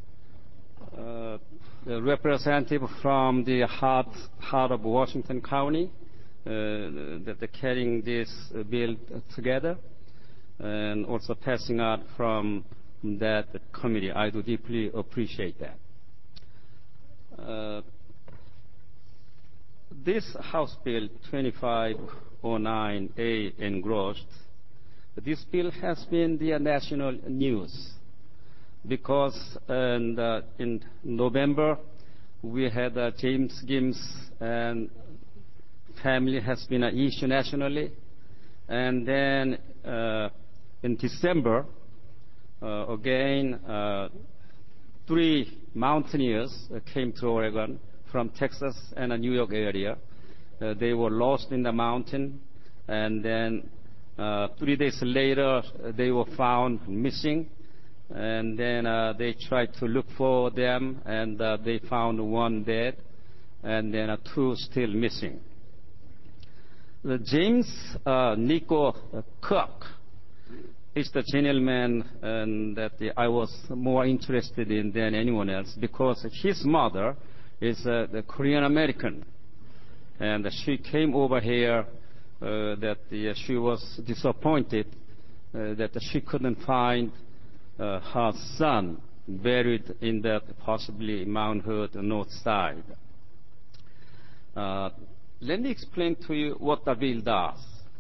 representative from the heart of Washington County that are carrying this bill together, and also passing out from that committee. I do deeply appreciate that. This House Bill 2509A engrossed. This bill has been the national news because in November we had James Gims and family has been an issue nationally, and then in December again 3 mountaineers came to Oregon from Texas and the New York area. They were lost in the mountain, and then 3 days later they were found missing, and then they tried to look for them, and they found one dead, and then 2 still missing. James Nico Cook is the gentleman that I was more interested in than anyone else, because his mother is the Korean American, and she came over here she was disappointed that she couldn't find her son buried in that possibly Mount Hood north side. Let me explain to you what the bill does.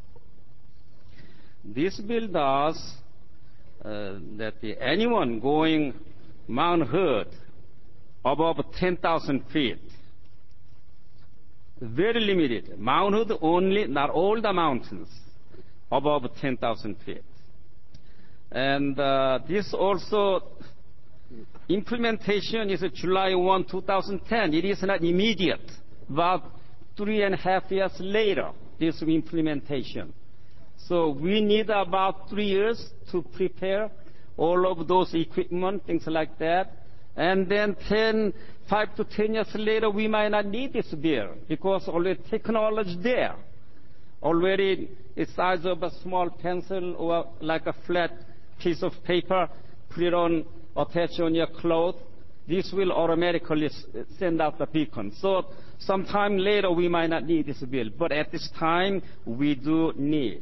This bill does that anyone going Mount Hood above 10,000 feet, very limited. Mount Hood only, not all the mountains above 10,000 feet. And this also, implementation is July 1, 2010. It is not immediate. About 3.5 years later, this implementation. So we need about 3 years to prepare all of those equipment, things like that. And then 5 to 10 years later, we might not need this bill because already technology there. Already the size of a small pencil or like a flat piece of paper, put it on, attach on your cloth. This will automatically send out the beacon. So sometime later, we might not need this bill. But at this time, we do need.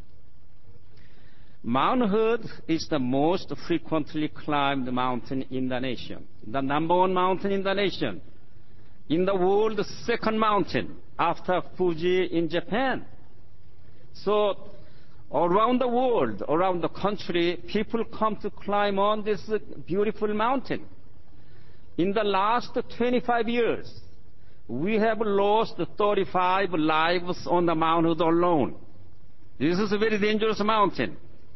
Mount Hood is the most frequently climbed mountain in the nation. The #1 mountain in the nation. In the world, the second mountain after Fuji in Japan. So around the world, around the country, people come to climb on this beautiful mountain. In the last 25 years, we have lost 35 lives on the Mount Hood alone. This is a very dangerous mountain.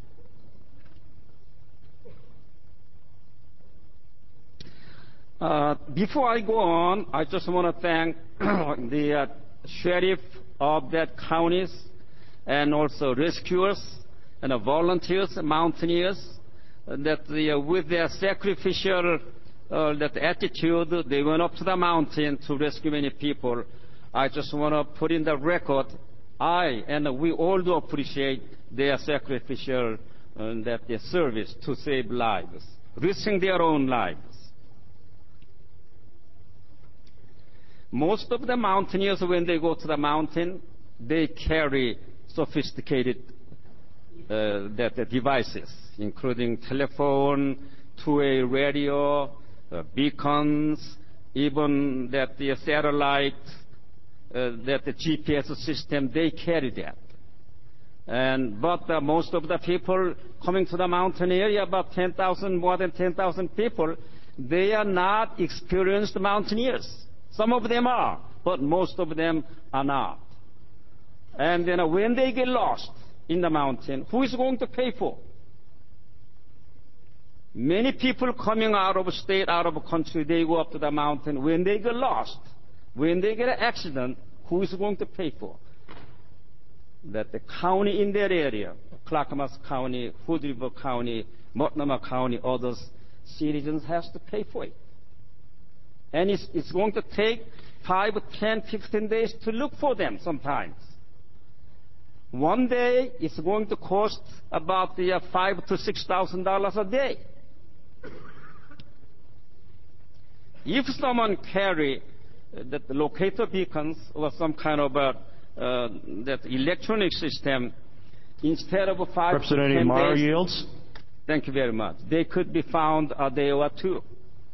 Before I go on, I just want to thank the sheriff of that counties and also rescuers and volunteers, mountaineers, that with their sacrificial that attitude, they went up to the mountain to rescue many people. I just want to put in the record, and we all do appreciate their sacrificial their service to save lives, risking their own lives. Most of the mountaineers, when they go to the mountain, they carry sophisticated devices, including telephone, two-way radio, beacons, even the satellite, the GPS system, they carry that. But most of the people coming to the mountain area, about 10,000, more than 10,000 people, they are not experienced mountaineers. Some of them are, but most of them are not. And then when they get lost in the mountain, who is going to pay for? Many people coming out of state, out of country, they go up to the mountain. When they get lost, when they get an accident, who is going to pay for? That the county in that area, Clackamas County, Hood River County, Multnomah County, others, citizens has to pay for it. And it's going to take 5, 10, 15 days to look for them sometimes. One day, it's going to cost about $5,000 to $6,000 a day. If someone carry the locator beacons or some kind of that electronic system, instead of 5 to 10 days... Representative Morrow yields. Thank you very much. They could be found a day or two.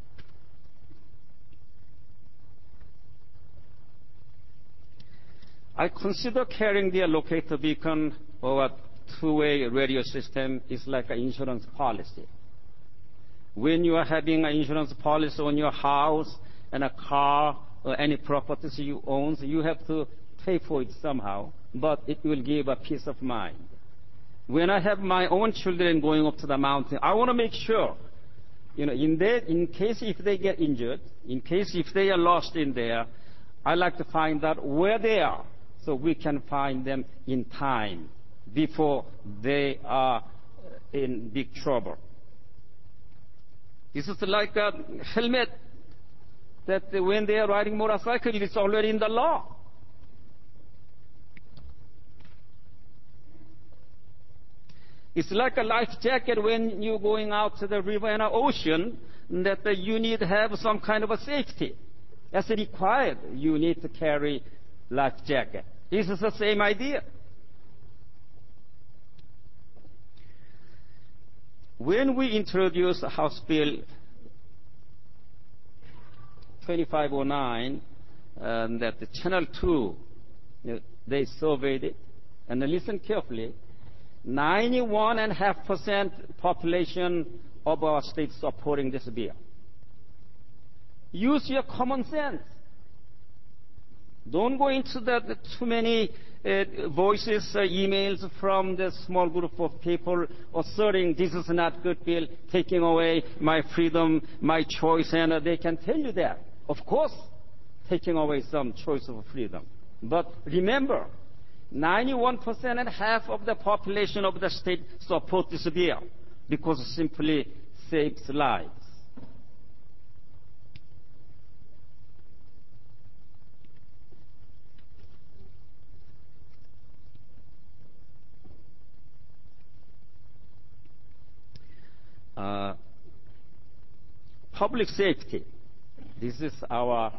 I consider carrying the locator beacon or a two-way radio system is like an insurance policy. When you are having an insurance policy on your house and a car or any properties you own, you have to pay for it somehow, but it will give a peace of mind. When I have my own children going up to the mountain, I want to make sure in case if they get injured, in case if they are lost in there, I like to find out where they are so we can find them in time before they are in big trouble. This is like a helmet that when they are riding motorcycle, it's already in the law. It's like a life jacket when you're going out to the river and the ocean, that you need to have some kind of a safety. That's required. You need to carry life jacket. This is the same idea. When we introduced House Bill 2509, that the Channel 2, they surveyed it, and listen carefully, 91.5% population of our state supporting this bill. Use your common sense. Don't go into the too many voices, emails from the small group of people asserting this is not good bill, taking away my freedom, my choice, and they can tell you that. Of course, taking away some choice of freedom. But remember, 91.5% of the population of the state support this bill because it simply saves lives. Public safety. This is our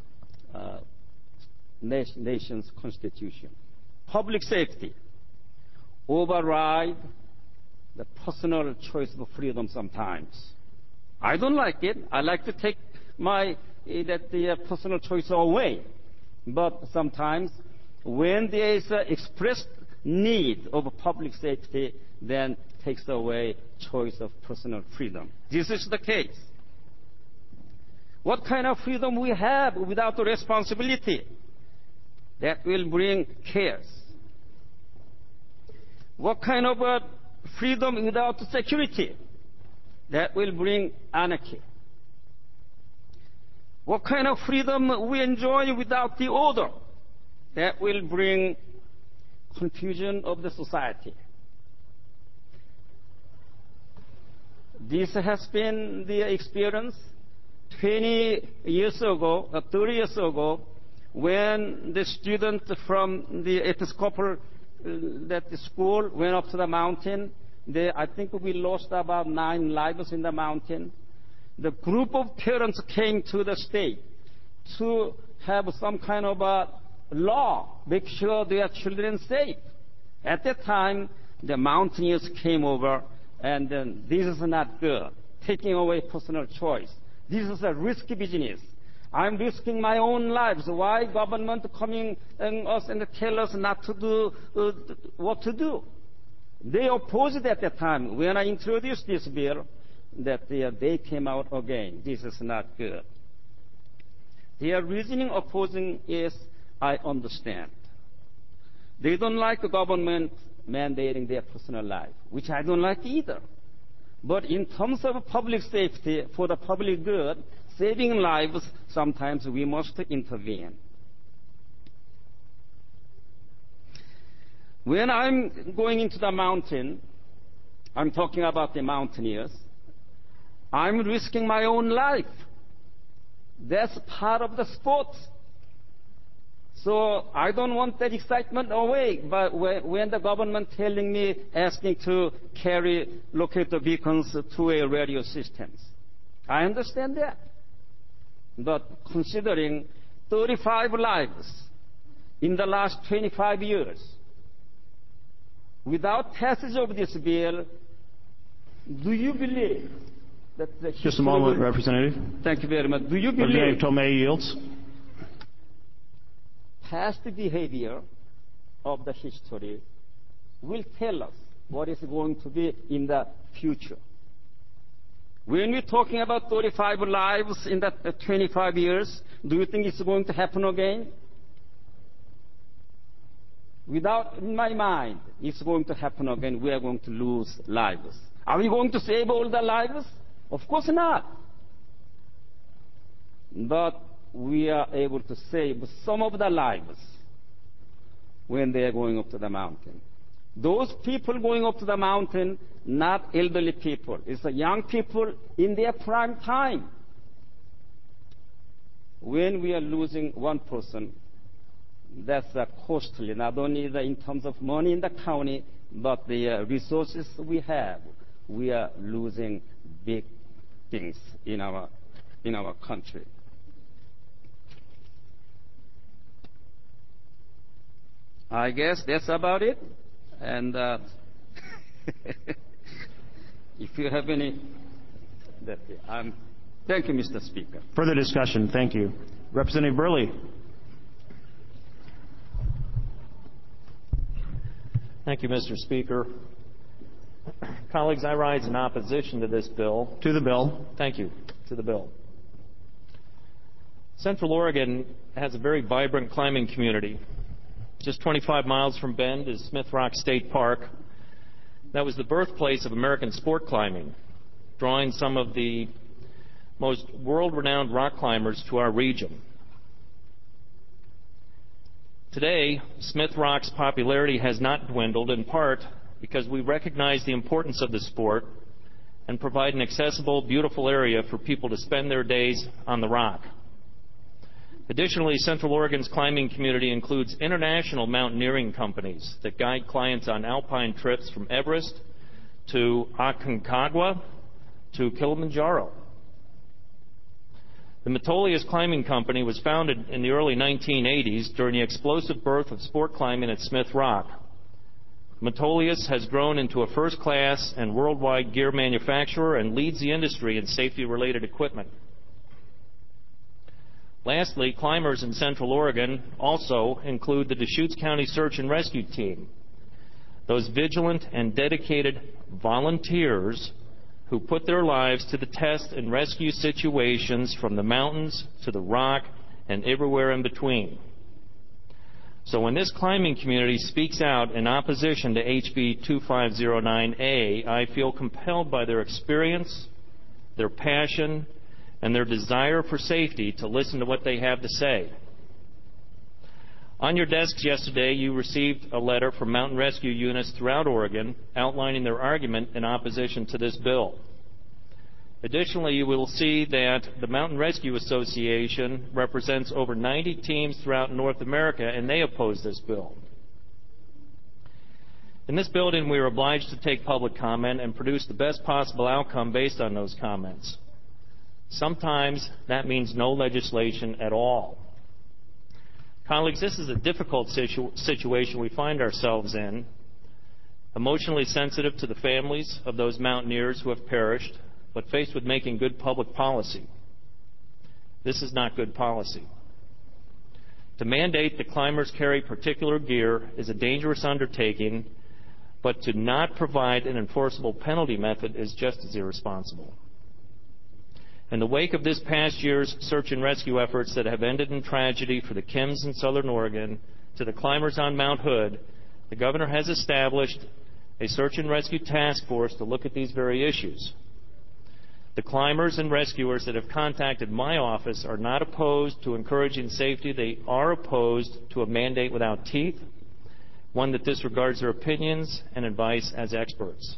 nation's constitution. Public safety override the personal choice of freedom sometimes. I don't like it. I like to take the personal choice away. But sometimes when there is an expressed need of public safety, then takes away choice of personal freedom. This is the case. What kind of freedom we have without the responsibility? That will bring chaos. What kind of freedom without security? That will bring anarchy. What kind of freedom we enjoy without the order? That will bring confusion of the society. This has been the experience 20 years ago, 30 years ago, when the student from the Episcopal that the school went up to the mountain. I think we lost about 9 lives in the mountain. The group of parents came to the state to have some kind of a law, make sure their children safe. At that time, the mountaineers came over, and then this is not good, taking away personal choice. This is a risky business. I'm risking my own lives. Why government coming and us and tell us not to do what to do? They opposed at that time. When I introduced this bill, that they came out again. This is not good. Their reasoning opposing is, I understand. They don't like the government mandating their personal life, which I don't like either. But in terms of public safety, for the public good, saving lives, sometimes we must intervene. When I'm going into the mountain, I'm talking about the mountaineers, I'm risking my own life. That's part of the sport. So I don't want that excitement away. But when the government telling me, asking to carry locator beacons to a radio systems, I understand that. But considering 35 lives in the last 25 years, without passage of this bill, do you believe that the Just a moment, Representative. Thank you very much. Do you believe Representative Tomei yields. Past behavior of the history will tell us what is going to be in the future? When we're talking about 35 lives in that 25 years, do you think it's going to happen again? Without, in my mind, it's going to happen again. We are going to lose lives. Are we going to save all the lives? Of course not. But we are able to save some of the lives when they are going up to the mountain. Those people going up to the mountain, not elderly people. It's the young people in their prime time. When we are losing one person, that's costly, not only in terms of money in the county, but the resources we have. We are losing big things in our country. I guess that's about it. And if you have any, thank you, Mr. Speaker. Further discussion. Thank you. Representative Burley. Thank you, Mr. Speaker. Colleagues, I rise in opposition to this bill. To the bill. Thank you. To the bill. Central Oregon has a very vibrant climbing community. Just 25 miles from Bend is Smith Rock State Park. That was the birthplace of American sport climbing, drawing some of the most world-renowned rock climbers to our region. Today, Smith Rock's popularity has not dwindled, in part because we recognize the importance of the sport and provide an accessible, beautiful area for people to spend their days on the rock. Additionally, Central Oregon's climbing community includes international mountaineering companies that guide clients on alpine trips from Everest to Aconcagua to Kilimanjaro. The Metolius Climbing Company was founded in the early 1980s during the explosive birth of sport climbing at Smith Rock. Metolius has grown into a first-class and worldwide gear manufacturer and leads the industry in safety-related equipment. Lastly, climbers in Central Oregon also include the Deschutes County Search and Rescue Team, those vigilant and dedicated volunteers who put their lives to the test in rescue situations from the mountains to the rock and everywhere in between. So when this climbing community speaks out in opposition to HB 2509A, I feel compelled by their experience, their passion, and their desire for safety to listen to what they have to say. On your desks yesterday, you received a letter from mountain rescue units throughout Oregon outlining their argument in opposition to this bill. Additionally, you will see that the Mountain Rescue Association represents over 90 teams throughout North America, and they oppose this bill. In this building, we are obliged to take public comment and produce the best possible outcome based on those comments. Sometimes that means no legislation at all. Colleagues, this is a difficult situation we find ourselves in, emotionally sensitive to the families of those mountaineers who have perished, but faced with making good public policy. This is not good policy. To mandate that climbers carry particular gear is a dangerous undertaking, but to not provide an enforceable penalty method is just as irresponsible. In the wake of this past year's search and rescue efforts that have ended in tragedy for the Kims in Southern Oregon to the climbers on Mount Hood, the governor has established a search and rescue task force to look at these very issues. The climbers and rescuers that have contacted my office are not opposed to encouraging safety. They are opposed to a mandate without teeth, one that disregards their opinions and advice as experts.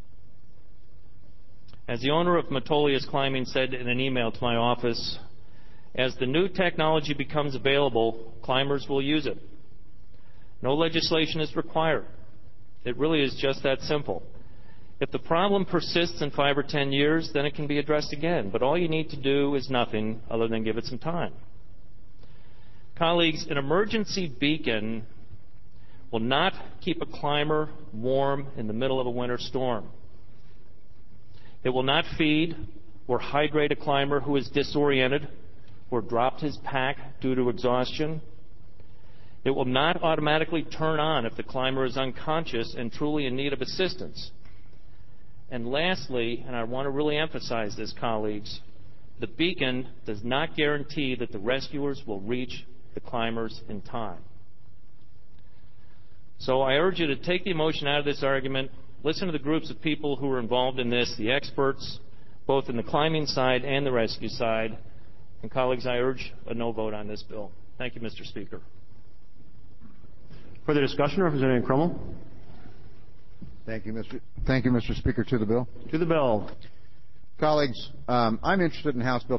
As the owner of Metolius Climbing said in an email to my office, as the new technology becomes available, climbers will use it. No legislation is required. It really is just that simple. If the problem persists in 5 or 10 years, then it can be addressed again. But all you need to do is nothing other than give it some time. Colleagues, an emergency beacon will not keep a climber warm in the middle of a winter storm. It will not feed or hydrate a climber who is disoriented or dropped his pack due to exhaustion. It will not automatically turn on if the climber is unconscious and truly in need of assistance. And lastly, and I want to really emphasize this, colleagues, the beacon does not guarantee that the rescuers will reach the climbers in time. So I urge you to take the emotion out of this argument, listen to the groups of people who are involved in this, the experts, both in the climbing side and the rescue side. And colleagues, I urge a no vote on this bill. Thank you, Mr. Speaker. Further discussion, Representative Crummell. Thank you, Mr. Speaker. To the bill. To the bill. Colleagues, I'm interested in House Bill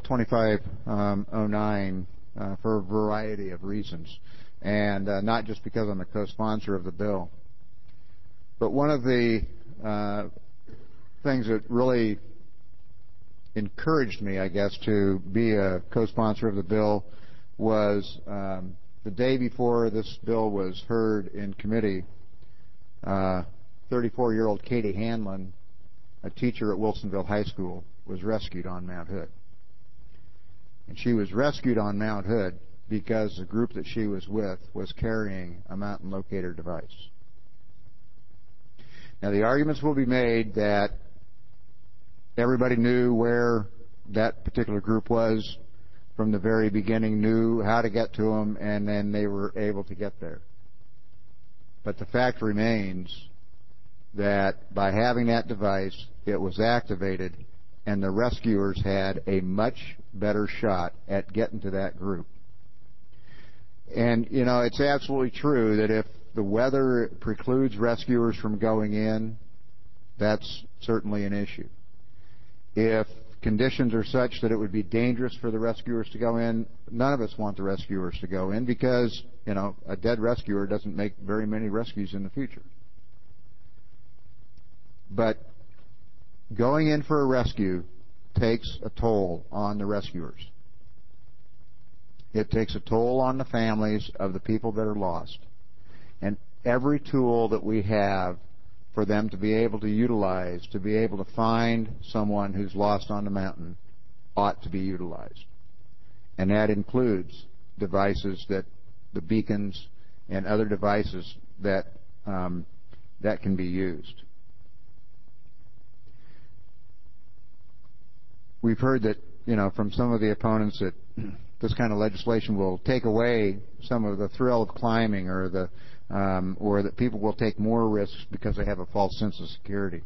2509 for a variety of reasons, and not just because I'm a co-sponsor of the bill. But one of the things that really encouraged me, I guess, to be a co-sponsor of the bill was the day before this bill was heard in committee, 34-year-old Katie Hanlon, a teacher at Wilsonville High School, was rescued on Mount Hood. And she was rescued on Mount Hood because the group that she was with was carrying a mountain locator device. Now, the arguments will be made that everybody knew where that particular group was from the very beginning, knew how to get to them, and then they were able to get there. But the fact remains that by having that device, it was activated, and the rescuers had a much better shot at getting to that group. And, you know, it's absolutely true that if the weather precludes rescuers from going in, that's certainly an issue. If conditions are such that it would be dangerous for the rescuers to go in, none of us want the rescuers to go in because, you know, a dead rescuer doesn't make very many rescues in the future. But going in for a rescue takes a toll on the rescuers. It takes a toll on the families of the people that are lost. And every tool that we have for them to be able to utilize, to be able to find someone who's lost on the mountain, ought to be utilized. And that includes devices that, the beacons and other devices that that can be used. We've heard that, you know, from some of the opponents that this kind of legislation will take away some of the thrill of climbing, or that people will take more risks because they have a false sense of security.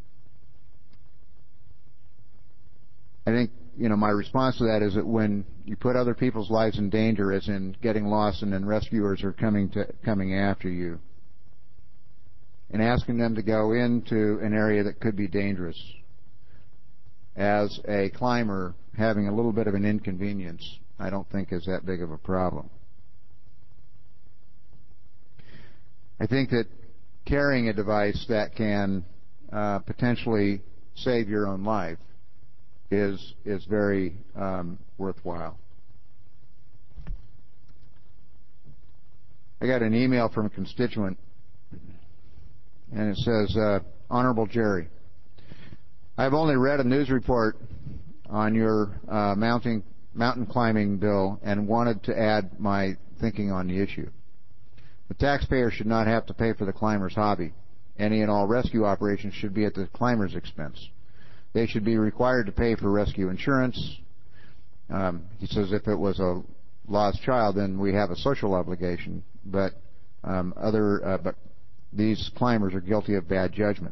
I think, you know, my response to that is that when you put other people's lives in danger, as in getting lost and then rescuers are coming after you, and asking them to go into an area that could be dangerous, as a climber, having a little bit of an inconvenience, I don't think is that big of a problem. I think that carrying a device that can potentially save your own life is very worthwhile. I got an email from a constituent, and it says, Honorable Jerry, I've only read a news report on your mountain climbing bill and wanted to add my thinking on the issue. The taxpayer should not have to pay for the climber's hobby. Any and all rescue operations should be at the climber's expense. They should be required to pay for rescue insurance. He says if it was a lost child, then we have a social obligation, but these climbers are guilty of bad judgment.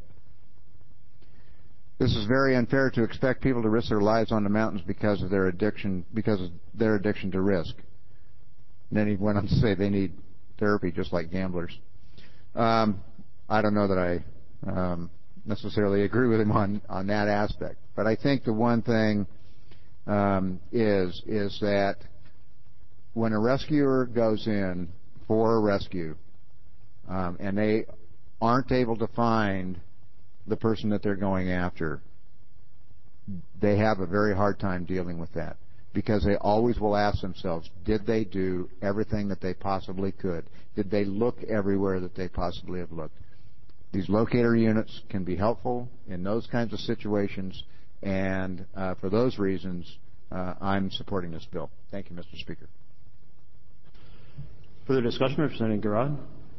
This is very unfair to expect people to risk their lives on the mountains because of their addiction to risk. And then he went on to say they need therapy just like gamblers. I don't know that I necessarily agree with him on that aspect. But I think the one thing is that when a rescuer goes in for a rescue and they aren't able to find the person that they're going after, they have a very hard time dealing with that, because they always will ask themselves, did they do everything that they possibly could? Did they look everywhere that they possibly have looked? These locator units can be helpful in those kinds of situations, and for those reasons, I'm supporting this bill. Thank you, Mr. Speaker. Further discussion, Representative Garrod.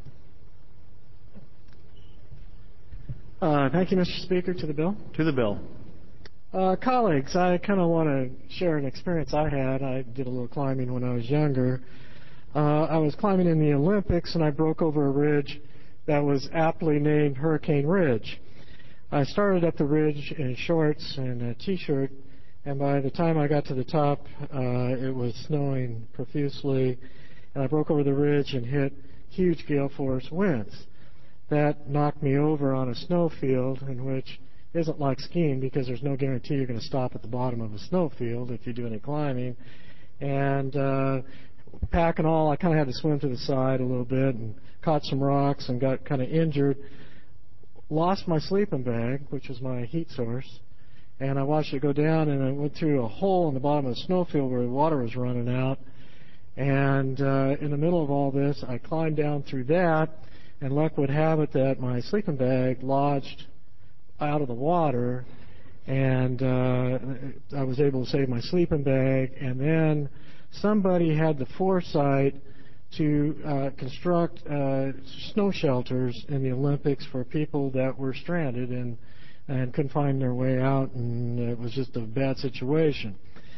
Thank you, Mr. Speaker. To the bill? To the bill. Colleagues, I kind of want to share an experience I had. I did a little climbing when I was younger. I was climbing in the Olympics, and I broke over a ridge that was aptly named Hurricane Ridge. I started up the ridge in shorts and a T-shirt, and by the time I got to the top, it was snowing profusely, and I broke over the ridge and hit huge gale force winds. That knocked me over on a snowfield, in which isn't like skiing because there's no guarantee you're going to stop at the bottom of a snowfield if you do any climbing. And pack and all, I kind of had to swim to the side a little bit and caught some rocks and got kind of injured. Lost my sleeping bag, which was my heat source, and I watched it go down, and I went through a hole in the bottom of the snowfield where the water was running out. And in the middle of all this, I climbed down through that, and luck would have it that my sleeping bag lodged out of the water, and I was able to save my sleeping bag. And then somebody had the foresight to construct snow shelters in the Olympics for people that were stranded and couldn't find their way out, and it was just a bad situation.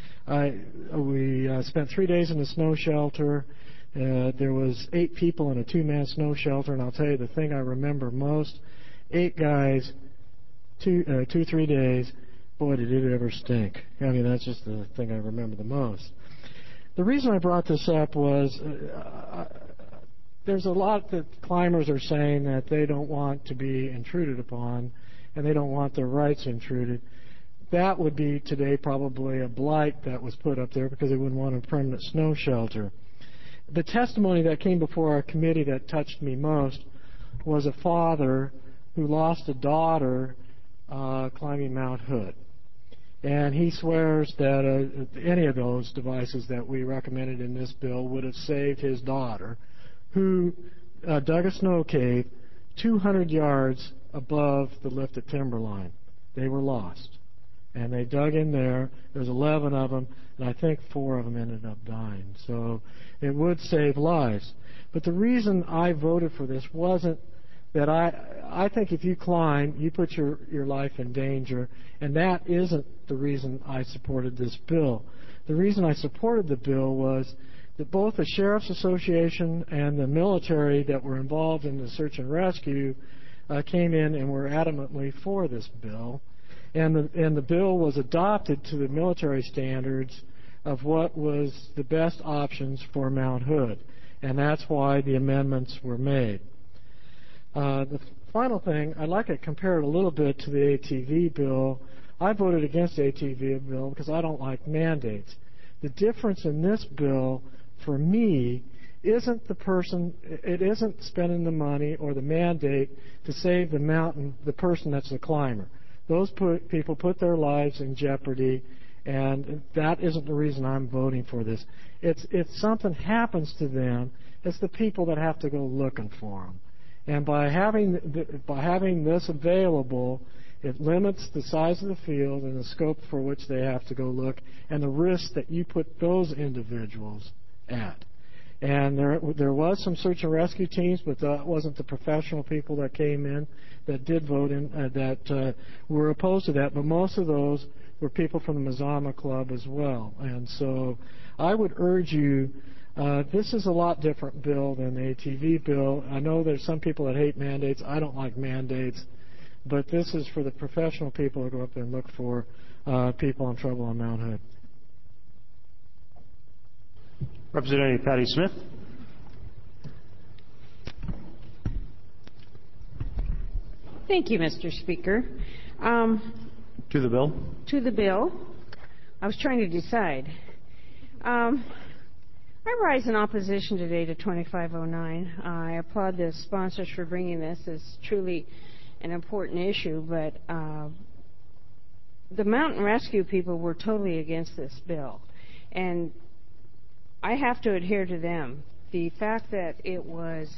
We spent 3 days in the snow shelter. There was 8 people in a 2-man snow shelter, and I'll tell you the thing I remember most, 8 guys, 3 days, boy, did it ever stink. I mean, that's just the thing I remember the most. The reason I brought this up was there's a lot that climbers are saying that they don't want to be intruded upon, and they don't want their rights intruded. That would be today probably a blight that was put up there because they wouldn't want a permanent snow shelter. The testimony that came before our committee that touched me most was a father who lost a daughter climbing Mount Hood. And he swears that any of those devices that we recommended in this bill would have saved his daughter, who dug a snow cave 200 yards above the lifted timberline. They were lost. And they dug in there. There's 11 of them, and I think 4 of them ended up dying. So it would save lives. But the reason I voted for this wasn't that I think if you climb, you put your life in danger, and that isn't the reason I supported this bill. The reason I supported the bill was that both the Sheriff's Association and the military that were involved in the search and rescue came in and were adamantly for this bill, and the bill was adopted to the military standards of what was the best options for Mount Hood, and that's why the amendments were made. The final thing, I'd like to compare it a little bit to the ATV bill. I voted against the ATV bill because I don't like mandates. The difference in this bill, for me, isn't it isn't spending the money or the mandate to save the mountain, the person that's the climber. Those people put their lives in jeopardy, and that isn't the reason I'm voting for this. If something happens to them, it's the people that have to go looking for them. And by having this available, it limits the size of the field and the scope for which they have to go look and the risk that you put those individuals at. And there was some search and rescue teams, but that wasn't the professional people that came in that did vote in, that were opposed to that. But most of those were people from the Mazama Club as well. And so I would urge you, this is a lot different bill than the ATV bill. I know there's some people that hate mandates. I don't like mandates. But this is for the professional people who go up there and look for people in trouble on Mount Hood. Representative Patti Smith. Thank you, Mr. Speaker. To the bill. To the bill. I was trying to decide. I rise in opposition today to 2509. I applaud the sponsors for bringing this. It's truly an important issue, but the mountain rescue people were totally against this bill. And I have to adhere to them. The fact that it was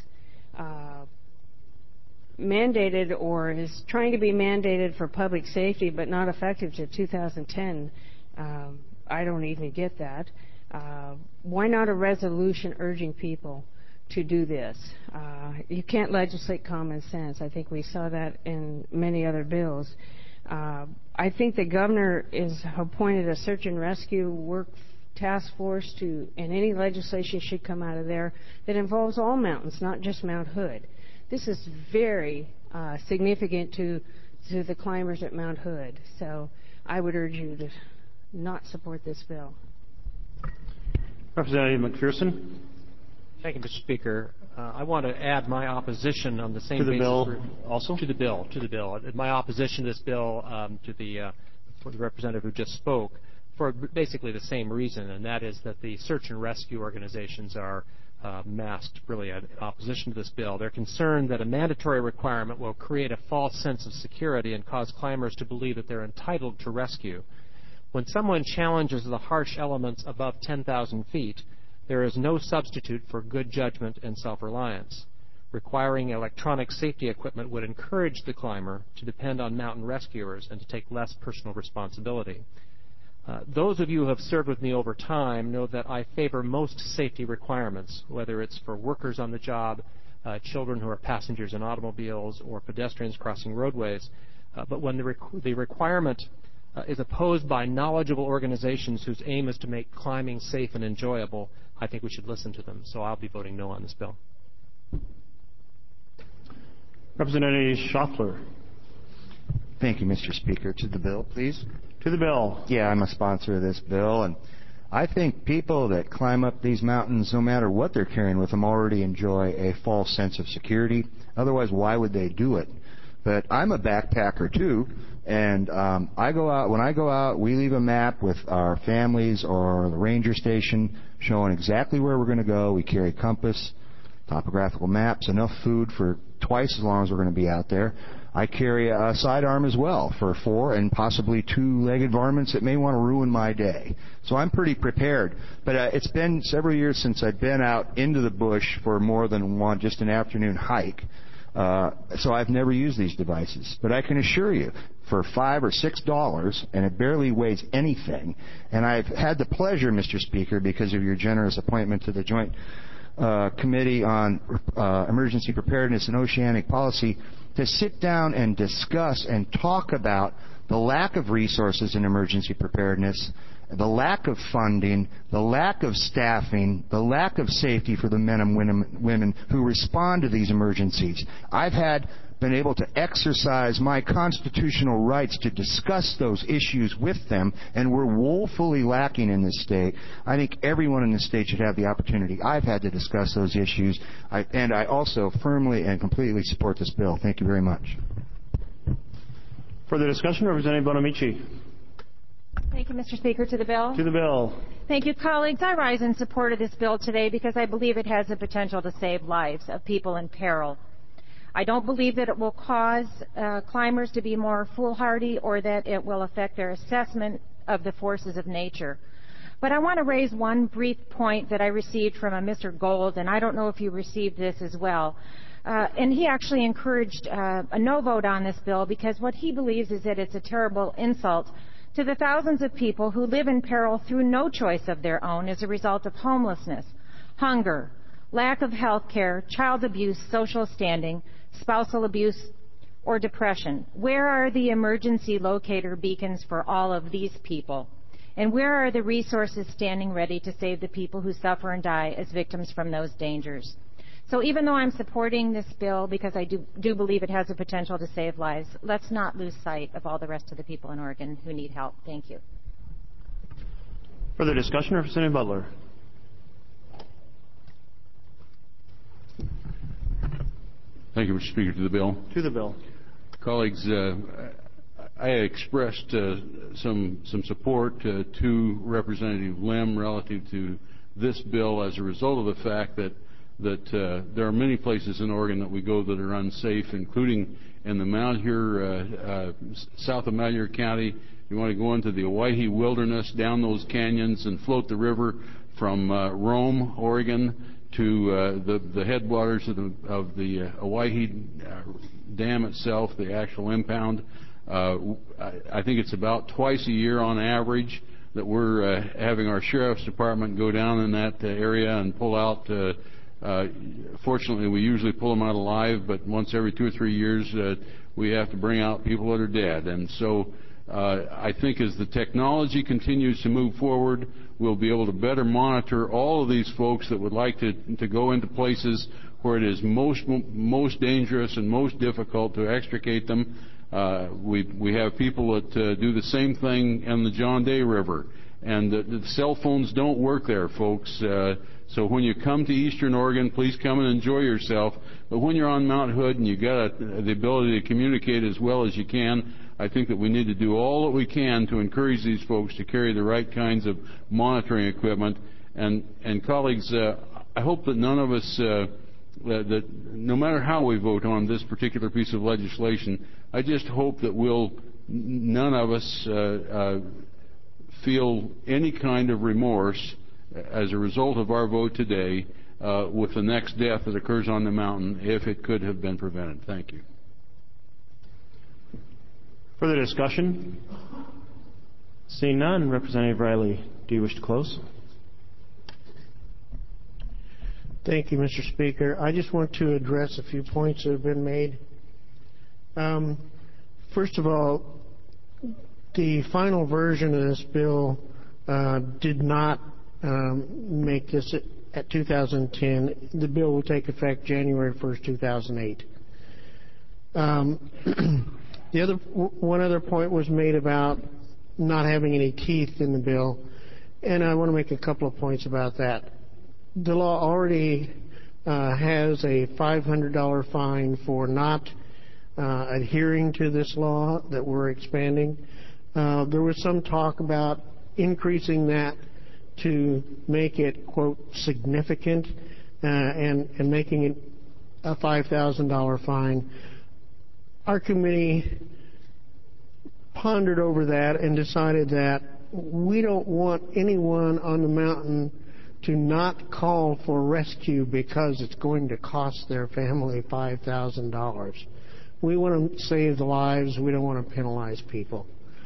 mandated or is trying to be mandated for public safety but not effective to 2010, I don't even get that. Why not a resolution urging people to do this? You can't legislate common sense. I think we saw that in many other bills. I think the governor has appointed a search and rescue task force and any legislation should come out of there that involves all mountains, not just Mount Hood. This is very significant to to the climbers at Mount Hood. So I would urge you to not support this bill. Representative McPherson. Thank you, Mr. Speaker. I want to add my opposition on the same To the basis bill also? To the bill. My opposition to this bill for the representative who just spoke for basically the same reason, and that is that the search and rescue organizations are masked really in opposition to this bill. They're concerned that a mandatory requirement will create a false sense of security and cause climbers to believe that they're entitled to rescue. When someone challenges the harsh elements above 10,000 feet, there is no substitute for good judgment and self-reliance. Requiring electronic safety equipment would encourage the climber to depend on mountain rescuers and to take less personal responsibility. Those of you who have served with me over time know that I favor most safety requirements, whether it's for workers on the job, children who are passengers in automobiles, or pedestrians crossing roadways. But when the requirement is opposed by knowledgeable organizations whose aim is to make climbing safe and enjoyable, I think we should listen to them. So I'll be voting no on this bill. Representative Schaffler. Thank you, Mr. Speaker. To the bill, please. To the bill. Yeah, I'm a sponsor of this bill, and I think people that climb up these mountains, no matter what they're carrying with them, already enjoy a false sense of security. Otherwise, why would they do it? But I'm a backpacker, too, and I go out. When I go out, we leave a map with our families or the ranger station showing exactly where we're going to go. We carry compass, topographical maps, enough food for twice as long as we're going to be out there. I carry a sidearm as well for 4 and possibly 2-legged varmints that may want to ruin my day. So I'm pretty prepared. But it's been several years since I've been out into the bush for more than just an afternoon hike. So I've never used these devices. But I can assure you, for $5 or $6, and it barely weighs anything, and I've had the pleasure, Mr. Speaker, because of your generous appointment to the Joint Committee on Emergency Preparedness and Oceanic Policy, to sit down and discuss and talk about the lack of resources in emergency preparedness, the lack of funding, the lack of staffing, the lack of safety for the men and women who respond to these emergencies. I've been able to exercise my constitutional rights to discuss those issues with them, and we're woefully lacking in this state. I think everyone in this state should have the opportunity. I've had to discuss those issues, and I also firmly and completely support this bill. Thank you very much. Further discussion, Representative Bonamici. Thank you, Mr. Speaker. To the bill. To the bill. Thank you, colleagues. I rise in support of this bill today because I believe it has the potential to save lives of people in peril. I don't believe that it will cause climbers to be more foolhardy or that it will affect their assessment of the forces of nature. But I want to raise one brief point that I received from a Mr. Gold, and I don't know if you received this as well. And he actually encouraged a no vote on this bill because what he believes is that it's a terrible insult to the thousands of people who live in peril through no choice of their own as a result of homelessness, hunger, lack of health care, child abuse, social standing, spousal abuse, or depression. Where are the emergency locator beacons for all of these people? And where are the resources standing ready to save the people who suffer and die as victims from those dangers? So even though I'm supporting this bill because I do believe it has the potential to save lives, let's not lose sight of all the rest of the people in Oregon who need help. Thank you. Further discussion, Representative Butler. Thank you, Mr. Speaker. To the bill. To the bill. Colleagues, I expressed some support to Representative Lim relative to this bill as a result of the fact that there are many places in Oregon that we go that are unsafe, including in the Malheur, south of Malheur County. You want to go into the Owyhee Wilderness, down those canyons, and float the river from Rome, Oregon, to the headwaters of the Owyhee Dam itself, the actual impound. I think it's about twice a year on average that we're having our sheriff's department go down in that area and pull out. Fortunately, we usually pull them out alive, but once every 2 or 3 years, we have to bring out people that are dead. And so I think as the technology continues to move forward, we'll be able to better monitor all of these folks that would like to go into places where it is most dangerous and most difficult to extricate them. We have people that do the same thing in the John Day River. And the cell phones don't work there, folks. So when you come to Eastern Oregon, please come and enjoy yourself. But when you're on Mount Hood and you've got the ability to communicate as well as you can, I think that we need to do all that we can to encourage these folks to carry the right kinds of monitoring equipment. And colleagues, I hope that none of us, that no matter how we vote on this particular piece of legislation, I just hope that none of us feel any kind of remorse as a result of our vote today with the next death that occurs on the mountain if it could have been prevented. Thank you. Further discussion? Seeing none, Representative Riley, do you wish to close? Thank you, Mr. Speaker. I just want to address a few points that have been made. First of all, the final version of this bill did not make this at 2010. The bill will take effect January 1st, 2008. One other point was made about not having any teeth in the bill, and I want to make a couple of points about that. The law already has a $500 fine for not adhering to this law that we're expanding. There was some talk about increasing that to make it, quote, significant and making it a $5,000 fine. Our committee pondered over that and decided that we don't want anyone on the mountain to not call for rescue because it's going to cost their family $5,000. We want to save the lives. We don't want to penalize people.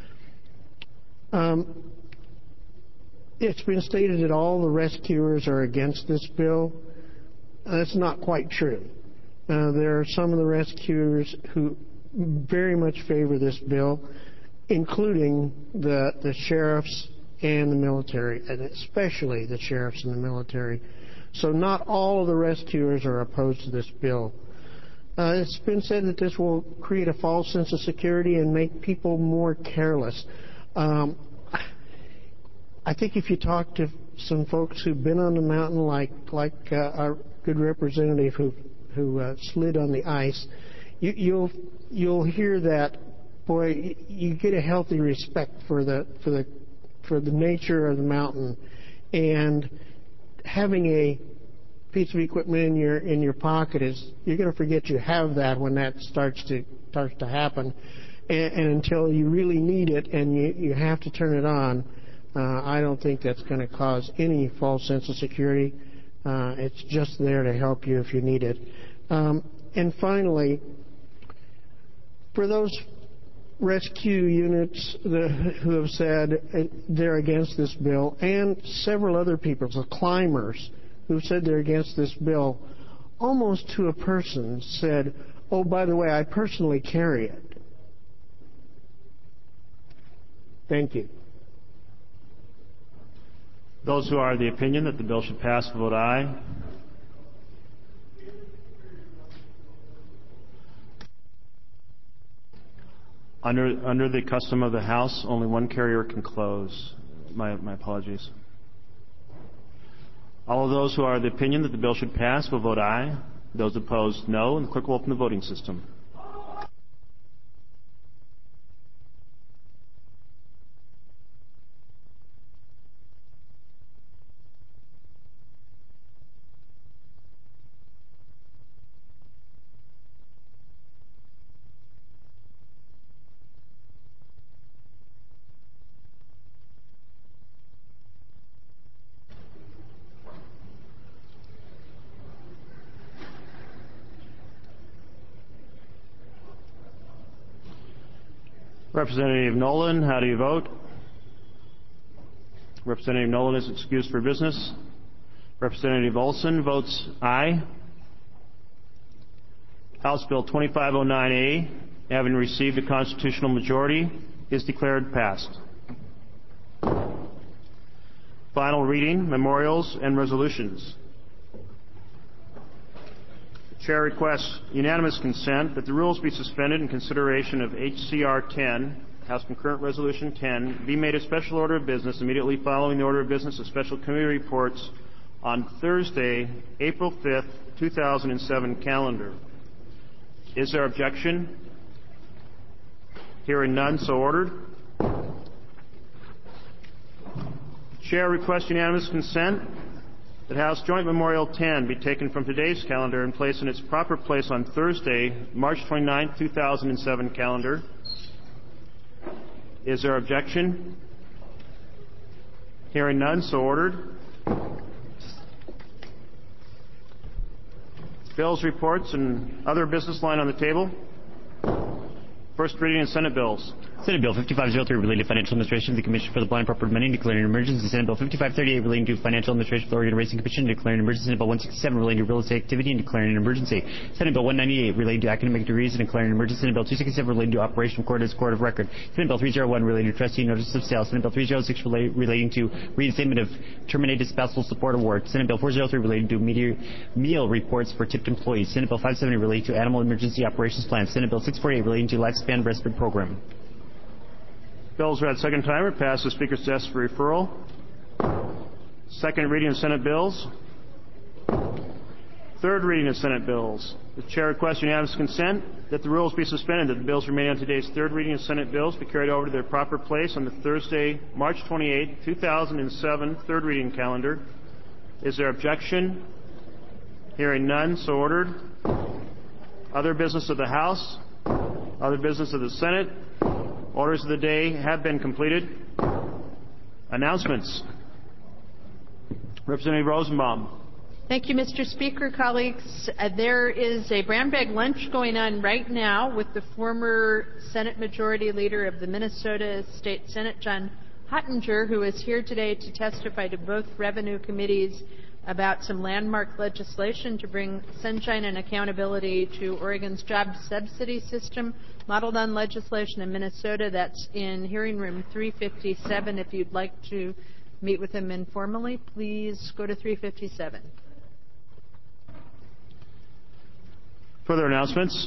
It's been stated that all the rescuers are against this bill. That's not quite true. There are some of the rescuers who very much favor this bill, including the sheriffs and the military, and especially the sheriffs and the military. So not all of the rescuers are opposed to this bill. It's been said that this will create a false sense of security and make people more careless. I think if you talk to some folks who've been on the mountain, like our good representative who slid on the ice, you'll hear that, boy, you get a healthy respect for the nature of the mountain, and having a piece of equipment in your pocket you're going to forget you have that when that starts to happen, and until you really need it and you have to turn it on. I don't think that's going to cause any false sense of security. It's just there to help you if you need it. And finally, for those rescue units who have said they're against this bill, and several other people, the climbers, who said they're against this bill, almost to a person said, oh, by the way, I personally carry it. Thank you. Those who are of the opinion that the bill should pass will vote aye. Under the custom of the House, only one carrier can close. My apologies. All of those who are of the opinion that the bill should pass will vote aye. Those opposed, no. And the clerk will open the voting system. Representative Nolan, how do you vote? Representative Nolan is excused for business. Representative Olson votes aye. House Bill 2509A, having received a constitutional majority, is declared passed. Final reading, memorials, and resolutions. Chair requests unanimous consent that the rules be suspended in consideration of HCR 10, House Concurrent Resolution 10, be made a special order of business immediately following the order of business of special committee reports on Thursday, April 5th, 2007 calendar. Is there objection? Hearing none, so ordered. Chair requests unanimous consent that House Joint Memorial 10 be taken from today's calendar and placed in its proper place on Thursday, March 29, 2007 calendar. Is there objection? Hearing none, so ordered. Bills, reports, and other business line on the table. First reading of Senate bills. Senate Bill 5503 relating to financial administration of the Commission for the Blind Appropriate Money declaring an emergency. Senate Bill 5538 relating to financial administration of the Oregon Racing Commission declaring an emergency. Senate Bill 167 relating to real estate activity and declaring an emergency. Senate Bill 198 relating to academic degrees and declaring an emergency. Senate Bill 267 relating to operational court as court of record. Senate Bill 301 relating to trustee notice of sale. Senate Bill 306 relating to reinstatement of terminated spousal support award. Senate Bill 403 relating to meal reports for tipped employees. Senate Bill 570 relating to animal emergency operations plan. Senate Bill 648 relating to lifespan respite program. Bills read second timer. Pass the Speaker's desk for referral. Second reading of Senate bills. Third reading of Senate bills. The Chair requests unanimous consent that the rules be suspended, that the bills remain on today's third reading of Senate bills be carried over to their proper place on the Thursday, March 28, 2007 third reading calendar. Is there objection? Hearing none, so ordered. Other business of the House. Other business of the Senate. Orders of the day have been completed. Announcements. Representative Rosenbaum. Thank you, Mr. Speaker. Colleagues, there is a brown bag lunch going on right now with the former Senate Majority Leader of the Minnesota State Senate, John Hottinger, who is here today to testify to both revenue committees about some landmark legislation to bring sunshine and accountability to Oregon's job subsidy system, modeled on legislation in Minnesota. That's in hearing room 357. If you'd like to meet with him informally, please go to 357. Further announcements?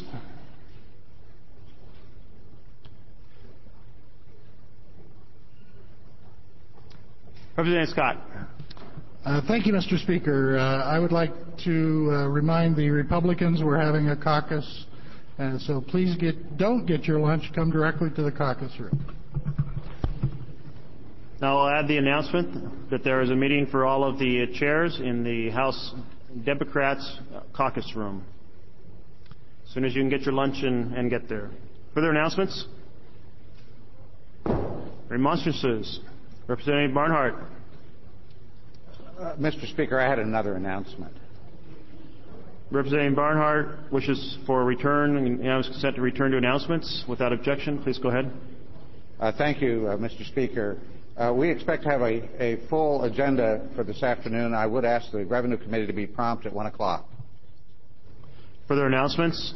Representative Scott. Thank you, Mr. Speaker. I would like to remind the Republicans we're having a caucus, so please don't get your lunch. Come directly to the caucus room. Now I'll add the announcement that there is a meeting for all of the chairs in the House Democrats caucus room. As soon as you can get your lunch and get there. Further announcements? Remonstrances. Representative Barnhart. Mr. Speaker, I had another announcement. Representative Barnhart wishes for return and unanimous consent to return to announcements. Without objection, please go ahead. Thank you, Mr. Speaker. We expect to have a full agenda for this afternoon. I would ask the Revenue Committee to be prompt at 1 o'clock. Further announcements?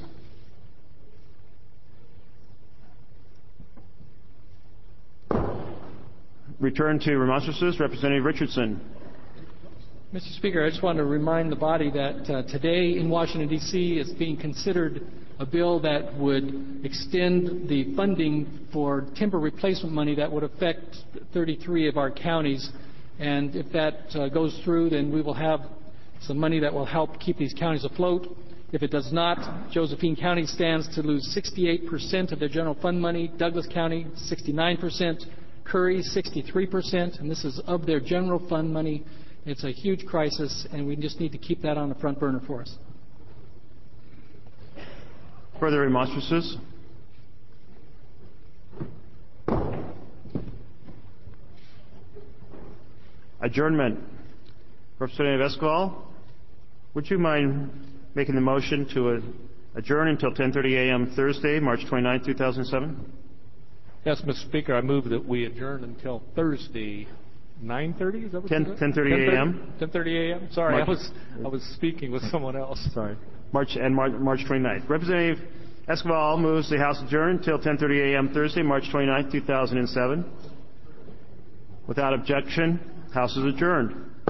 Return to remonstrances. Representative Richardson. Mr. Speaker, I just want to remind the body that today in Washington, D.C. is being considered a bill that would extend the funding for timber replacement money that would affect 33 of our counties. And if that goes through, then we will have some money that will help keep these counties afloat. If it does not, Josephine County stands to lose 68% of their general fund money, Douglas County 69%, Curry 63%, and this is of their general fund money. It's a huge crisis, and we just need to keep that on the front burner for us. Further remonstrances? Adjournment. Representative Esquivel, would you mind making the motion to adjourn until 10:30 a.m. Thursday, March 29, 2007? Yes, Mr. Speaker, I move that we adjourn until Thursday, 9:30. Is that what 10:30 a.m. 10:30 a.m. Sorry, I was speaking with someone else. Sorry. March 29th. Representative Esquivel moves the House adjourn until 10:30 a.m. Thursday, March 29, 2007. Without objection, House is adjourned.